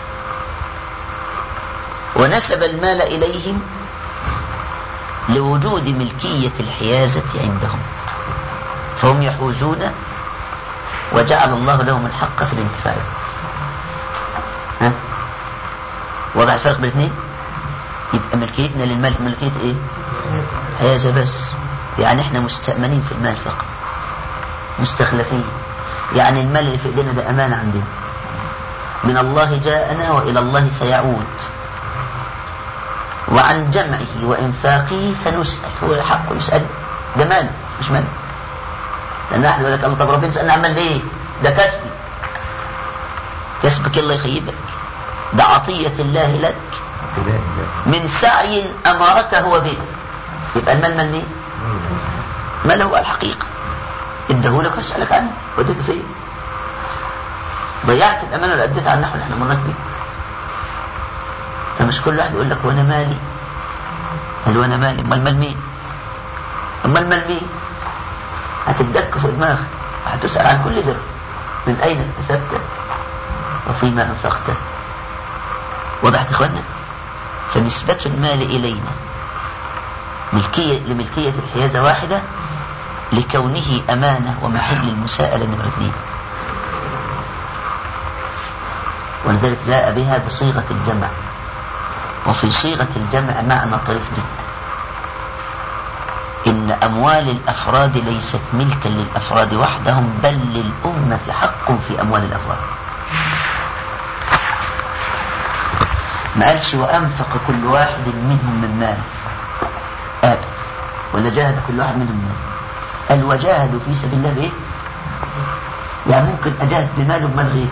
ونسب المال إليهم لوجود ملكية الحيازة عندهم، فهم يحوزون وجعل الله لهم الحق في الانتفاع. وضع الفرق بين الاثنين. يبقى ملكيتنا للمال ملكية ايه؟ حيازة بس، يعني احنا مستأمنين في المال فقط، مستخلفين. يعني المال اللي في ايدينا ده أمانة عندنا، من الله جاءنا وإلى الله سيعود، وعن جمعه وإنفاقه سنسأل. هو الحق يسأل، ده مال مش مال. لأن أحد يقول لك الله طب ربنا سألنا عمل ليه؟ ده كسبي، كسبك الله يخيبك، ده عطية الله لك من سعي أمرك هو به. يبقى المال مال مين؟ مال هو الحقيقة، ادهولك واسألك عنه وديته فين؟ ضيعت الأمانة اللي أديتها عن نحو اللي احنا مرات بيه. فمش كل واحد يقول لك وانا مالي، قال وانا مالي، امال مال مين؟ امال مال مين؟ هتدك في دماغك، هتسأل عن كل درهم، من أين اكتسبته وفيما أنفقته. وضحت إخواننا؟ فنسبة المال إلينا لملكية الحيازة واحدة، لكونه أمانة ومحل المساءلة نمرة 2. ولذلك جاء بها بصيغة الجمع، وفي صيغة الجمع معنى طريف جدا. إن أموال الأفراد ليست ملكا للأفراد وحدهم، بل للأمة حق في أموال الأفراد. ما قالش وأنفق كل واحد منهم من مال أبدا، ولا جاهد كل واحد منهم من مال. قال وجاهدوا في سبيل الله بإيه؟ يعني ممكن أجاهد بمال وبمال غيره.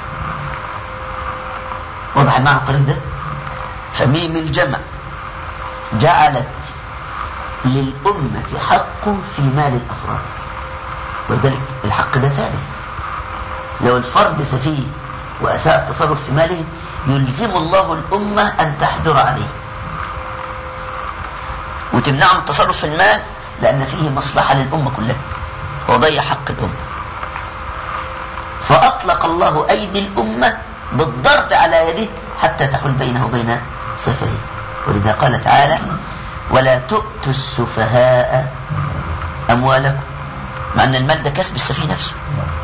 وضع معنى الطريق ده. فميم الجمع جعلت للأمة حق في مال الأفراد، ولذلك الحق ده ثابت. لو الفرد سفيه وأساء التصرف في ماله يلزم الله الأمة أن تحجر عليه وتمنعهم التصرف في المال، لأن فيه مصلحة للأمة كلها وضيع حق الأمة. فأطلق الله أيدي الأمة بالضرب على يده حتى تحول بينه وبين سفره. ولذا قال تعالى: ولا تؤتوا السفهاء أموالكم، مع أن المال ده كسب السفيه نفسه،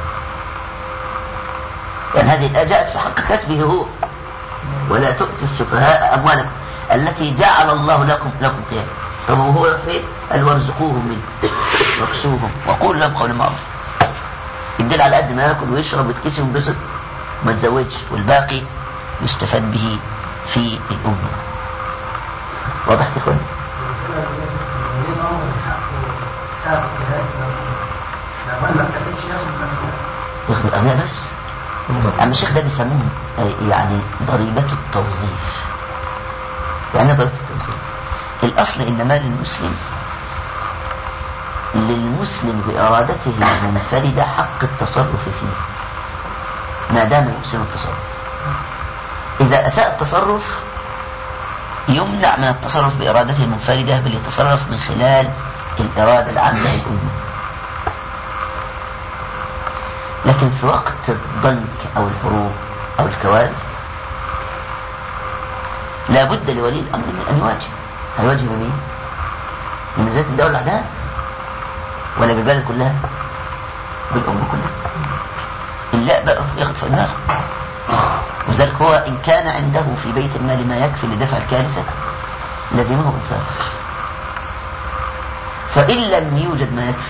يعني هذه الآية جاءت في حق كسبه هو. ولا تؤتوا السفهاء أموالكم التي جعل الله لكم قياما. طب وهو فين؟ قال: وارزقوهم منه واكسوهم وقولوا لهم قولا معروفا. يدل على قد ما ياكل ويشرب ويتكسي وينبسط، ما تزوجش، والباقي يستفاد به في الأمة. واضح يا اخوان؟ ياخد الأغنياء بس. أما الشيخ ده بيسموه يعني ضريبة التوظيف. يعني ضريبة التوظيف الأصل إن مال المسلم للمسلم بإرادته المنفردة حق التصرف فيه ما دام يحسن التصرف. إذا أساء التصرف يمنع من التصرف بإرادته المنفردة، بل يتصرف من خلال الإرادة العامة للأمة. لكن في وقت الضنك أو الحروب أو الكوارث لا بد لولي الأمر من أن يواجه. هيواجه مين؟ من ذات الدولة الأعداء ولا بالبلد كلها؟ بالأمة كلها. إلا بقى ياخد في دماغه. وذلك هو إن كان عنده في بيت المال ما يكفي لدفع الكارثة لازمه إنفاق. فإن لم يوجد ما يكفي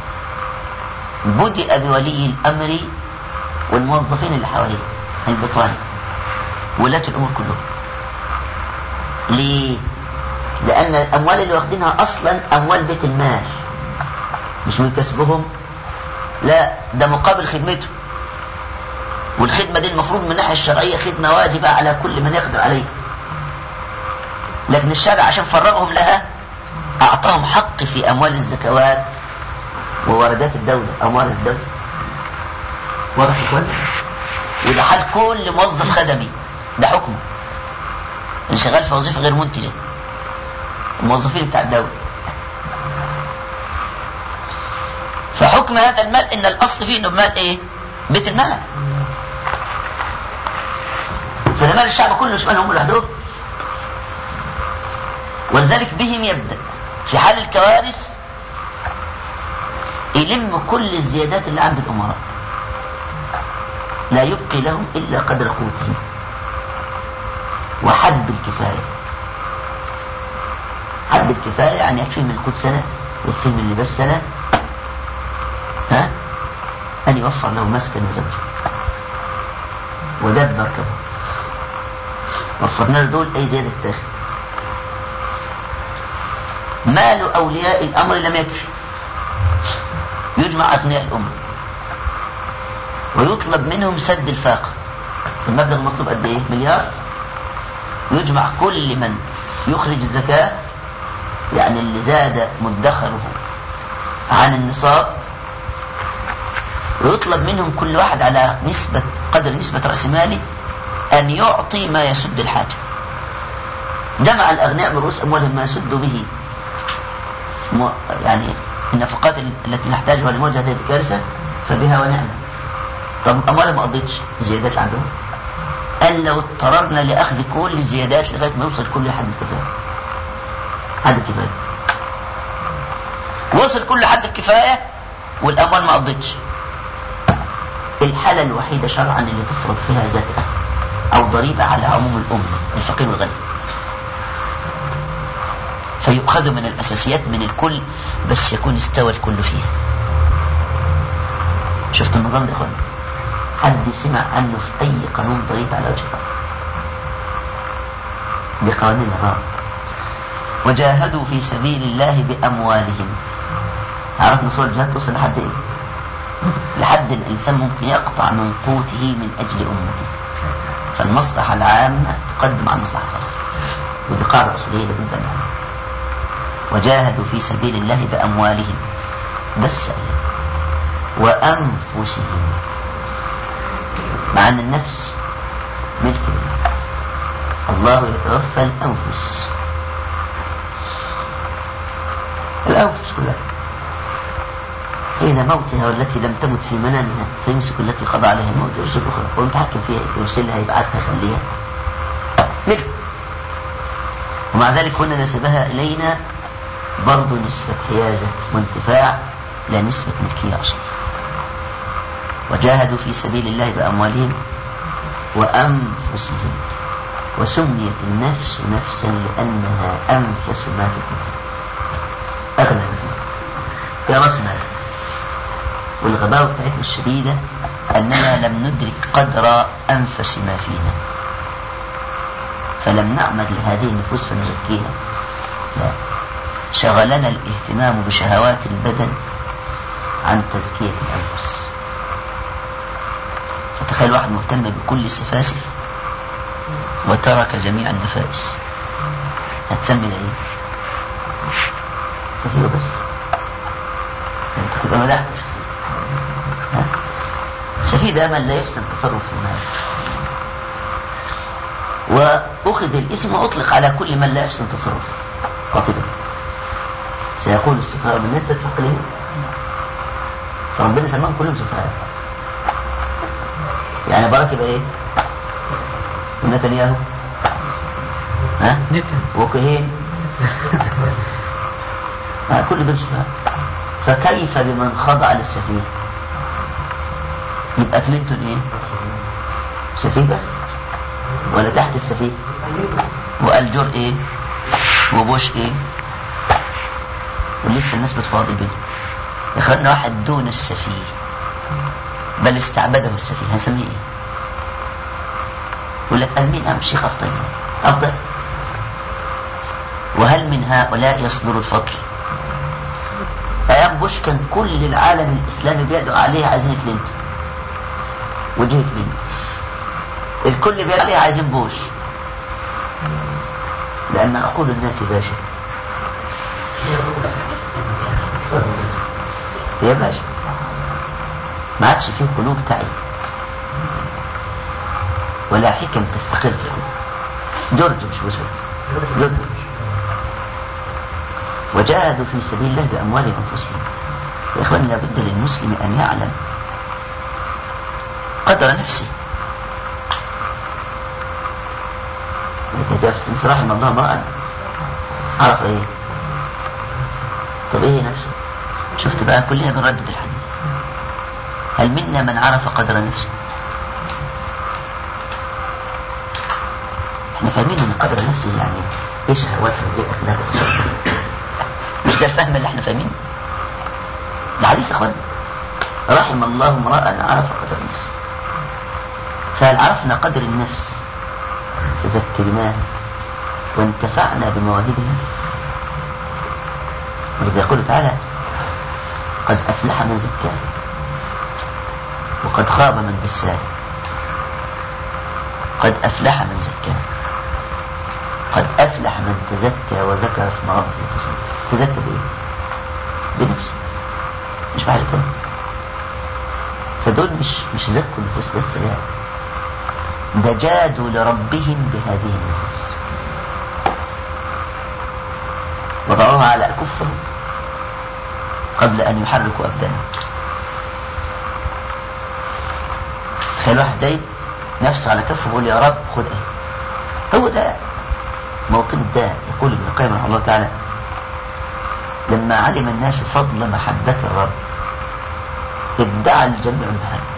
بدأ بولي الأمر والموظفين اللي حواليه البطانة ولاة الأمور كلهم. ليه؟ لأن الأموال اللي واخدينها أصلا أموال بيت المال مش من كسبهم، لا ده مقابل خدمته، والخدمة دي المفروض من الناحية الشرعية خدمة واجبة على كل من يقدر عليه. لكن الشارع عشان فرغهم لها أعطاهم حق في أموال الزكوات وواردات الدولة، أموال الدولة. واضح يا اخوان؟ وده حال كل موظف خدمي، ده حكمه اللي شغال في وظيفة غير منتجة، الموظفين بتاع الدولة. فحكم هذا المال ان الاصل فيه انه مال ايه؟ بيت المال. فده مال الشعب كله مش مالهم لوحدهم. ولذلك بهم يبدأ في حال الكوارث يلم كل الزيادات اللي عند الأمراء، لا يبقي لهم إلا قدر قوتهم وحد الكفاية. حد الكفاية يعني يكفيهم من القوت سنة، يكفيهم من اللباس سنة، أن يوفر له مسكن وزوجه وداب مركبه. وفرنا له دول أي زيادة تاخد. مال أولياء الأمر لم يكفي، يجمع أغنياء الأمة ويطلب منهم سد الفاقة. المبلغ المطلوب قد إيه؟ مليار. يجمع كل من يخرج الزكاة، يعني اللي زاد مدخره عن النصاب، ويطلب منهم كل واحد على قدر نسبة رأس ماله أن يعطي ما يسد الحاجة. جمع الأغنياء من رؤوس أموالهم ما يسد به يعني النفقات التي نحتاجها لمواجهة هذه الكارثة، فبها ونعمة. طب أموالهم ما قضيتش الزيادات اللي عندهم، قال لو اضطررنا لأخذ كل الزيادات لغاية ما يوصل كل حد الكفاية. حد الكفاية وصل كل حد الكفاية والأموال ما قضيتش، الحالة الوحيدة شرعا اللي تفرض فيها زكاة أو ضريبة على عموم الأمة الفقير والغني، فيؤخذ من الأساسيات من الكل بس يكون استوى الكل فيها. شفت النظام ده يا اخوانا؟ حد سمع عنه في أي قانون ضريبة على وجه الأرض؟ بقوانين الراب. وجاهدوا في سبيل الله بأموالهم. عرفنا صور الجهاد توصل لحد إيه؟ لحد الإنسان ممكن يقطع من قوته من أجل أمته. فالمصلحة العامة تقدم على المصلحة الخاصة، ودي قاعدة أصولية لابد منها. وجاهدوا في سبيل الله بأموالهم بس وأنفسهم. مع أن النفس ملك الله يتوفى الأنفس كلها حين موتها والتي لم تمت في منامها فيمسك التي قضى عليها الموت ويرسل الأخرى ويتحكم فيها يرسلها يبعثها يخليها ملك. ومع ذلك كنا نسبها إلينا برضو نسبة حيازة وانتفاع لا نسبة ملكية أصلا. وجاهدوا في سبيل الله بأموالهم وأنفسهم وسميت النفس نفسا لأنها أنفس ما في الإنسان أغلى ما فيه يا رأس مال. والغباوة بتاعتنا الشديدة أننا لم ندرك قدر أنفس ما فينا فلم نعمد لهذه النفوس فنزكيها. لا، شغلنا الاهتمام بشهوات البدن عن تزكية الأنفس. فتخيل واحد مهتم بكل السفاسف وترك جميع النفائس، هتسمي ده ايه؟ سفيه بس، انت كده مدحت سفيه ده من لا يحسن تصرف في المال. وأخذ الاسم وأطلق على كل من لا يحسن تصرف قاطبا. سيقول السفهاء من الناس تدفق لهم، فربنا سماهم كلهم سفهاء. يعني بركة بقى ايه؟ ونتنياهو وكهين كل دول سفهاء. فكيف بمن خضع للسفيه؟ يبقى كلينتون ايه؟ سفيه بس ولا تحت السفيه؟ والجور ايه؟ وبوش ايه؟ ولسه الناس بتفاضل بيه. يخلنا واحد دون السفيه بل استعبده السفيه، هنسميه ايه؟ يقول لك قال مين أم شيخ أفضل. وهل من هؤلاء يصدر الفضل؟ أيام بوش كان كل العالم الإسلامي بيدعو عليه عايزين كلينتون وجه كلينتون، الكل بيدعو عليه عايزين بوش، لأن أقول الناس باشا يا باشا، ما عادش فيه قلوب تعي ولا حكم تستقر في القلوب. جورج مش جورج. وجاهدوا في سبيل الله بأموالهم وأنفسهم. يا إخواني لابد للمسلم أن يعلم قدر نفسه. إن رحم الله امرأ عرف إيه؟ طب إيه نفسه؟ شفت بقى كلنا بنردد الحديث. هل منا من عرف قدر نفسه؟ احنا فاهمين ان قدر نفسه يعني ايه شهواتها وايه اخلاقها، مش ده الفهم اللي احنا فاهمينه. ده حديث يا اخوان، رحم الله امرأ عرف قدر نفسه. فهل عرفنا قدر النفس فذكرناه وانتفعنا بمواهبها؟ ولذا يقول تعالى قد أفلح من زكاه وقد خاب من دساه. قد أفلح من زكاه، قد أفلح من تزكى وذكر اسم ربه فصلى. تزكى بإيه؟ بنفسه، مش بحاجة تانية. فدول مش زكوا النفوس بس، لا، ده جادوا لربهم بهذه النفوس وضعوها على أكفهم قبل أن يحركوا أبدانهم. تخيل واحد دايب نفسه على كفه ويقول يا رب خد ايه. هو ده موطن الداء. يقول ابن القيم رحمه الله تعالى لما علم الناس فضل محبة الرب ادعى الجميع المحبة،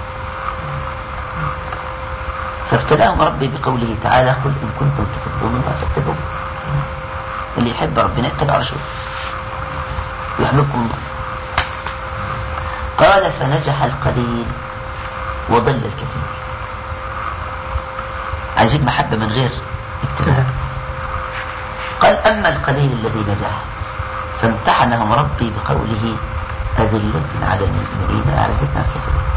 فابتلاهم ربي بقوله تعالى قل إن كنتم تحبون الله فاتبعوا. اللي يحب ربنا يتبع رسوله ويحببكم الله. قال فنجح القليل وضل الكثير. عايزين محبة من غير اتباع. قال أما القليل الذي نجح فامتحنهم ربي بقوله أذلة على المؤمنين أعزة على الكافرين.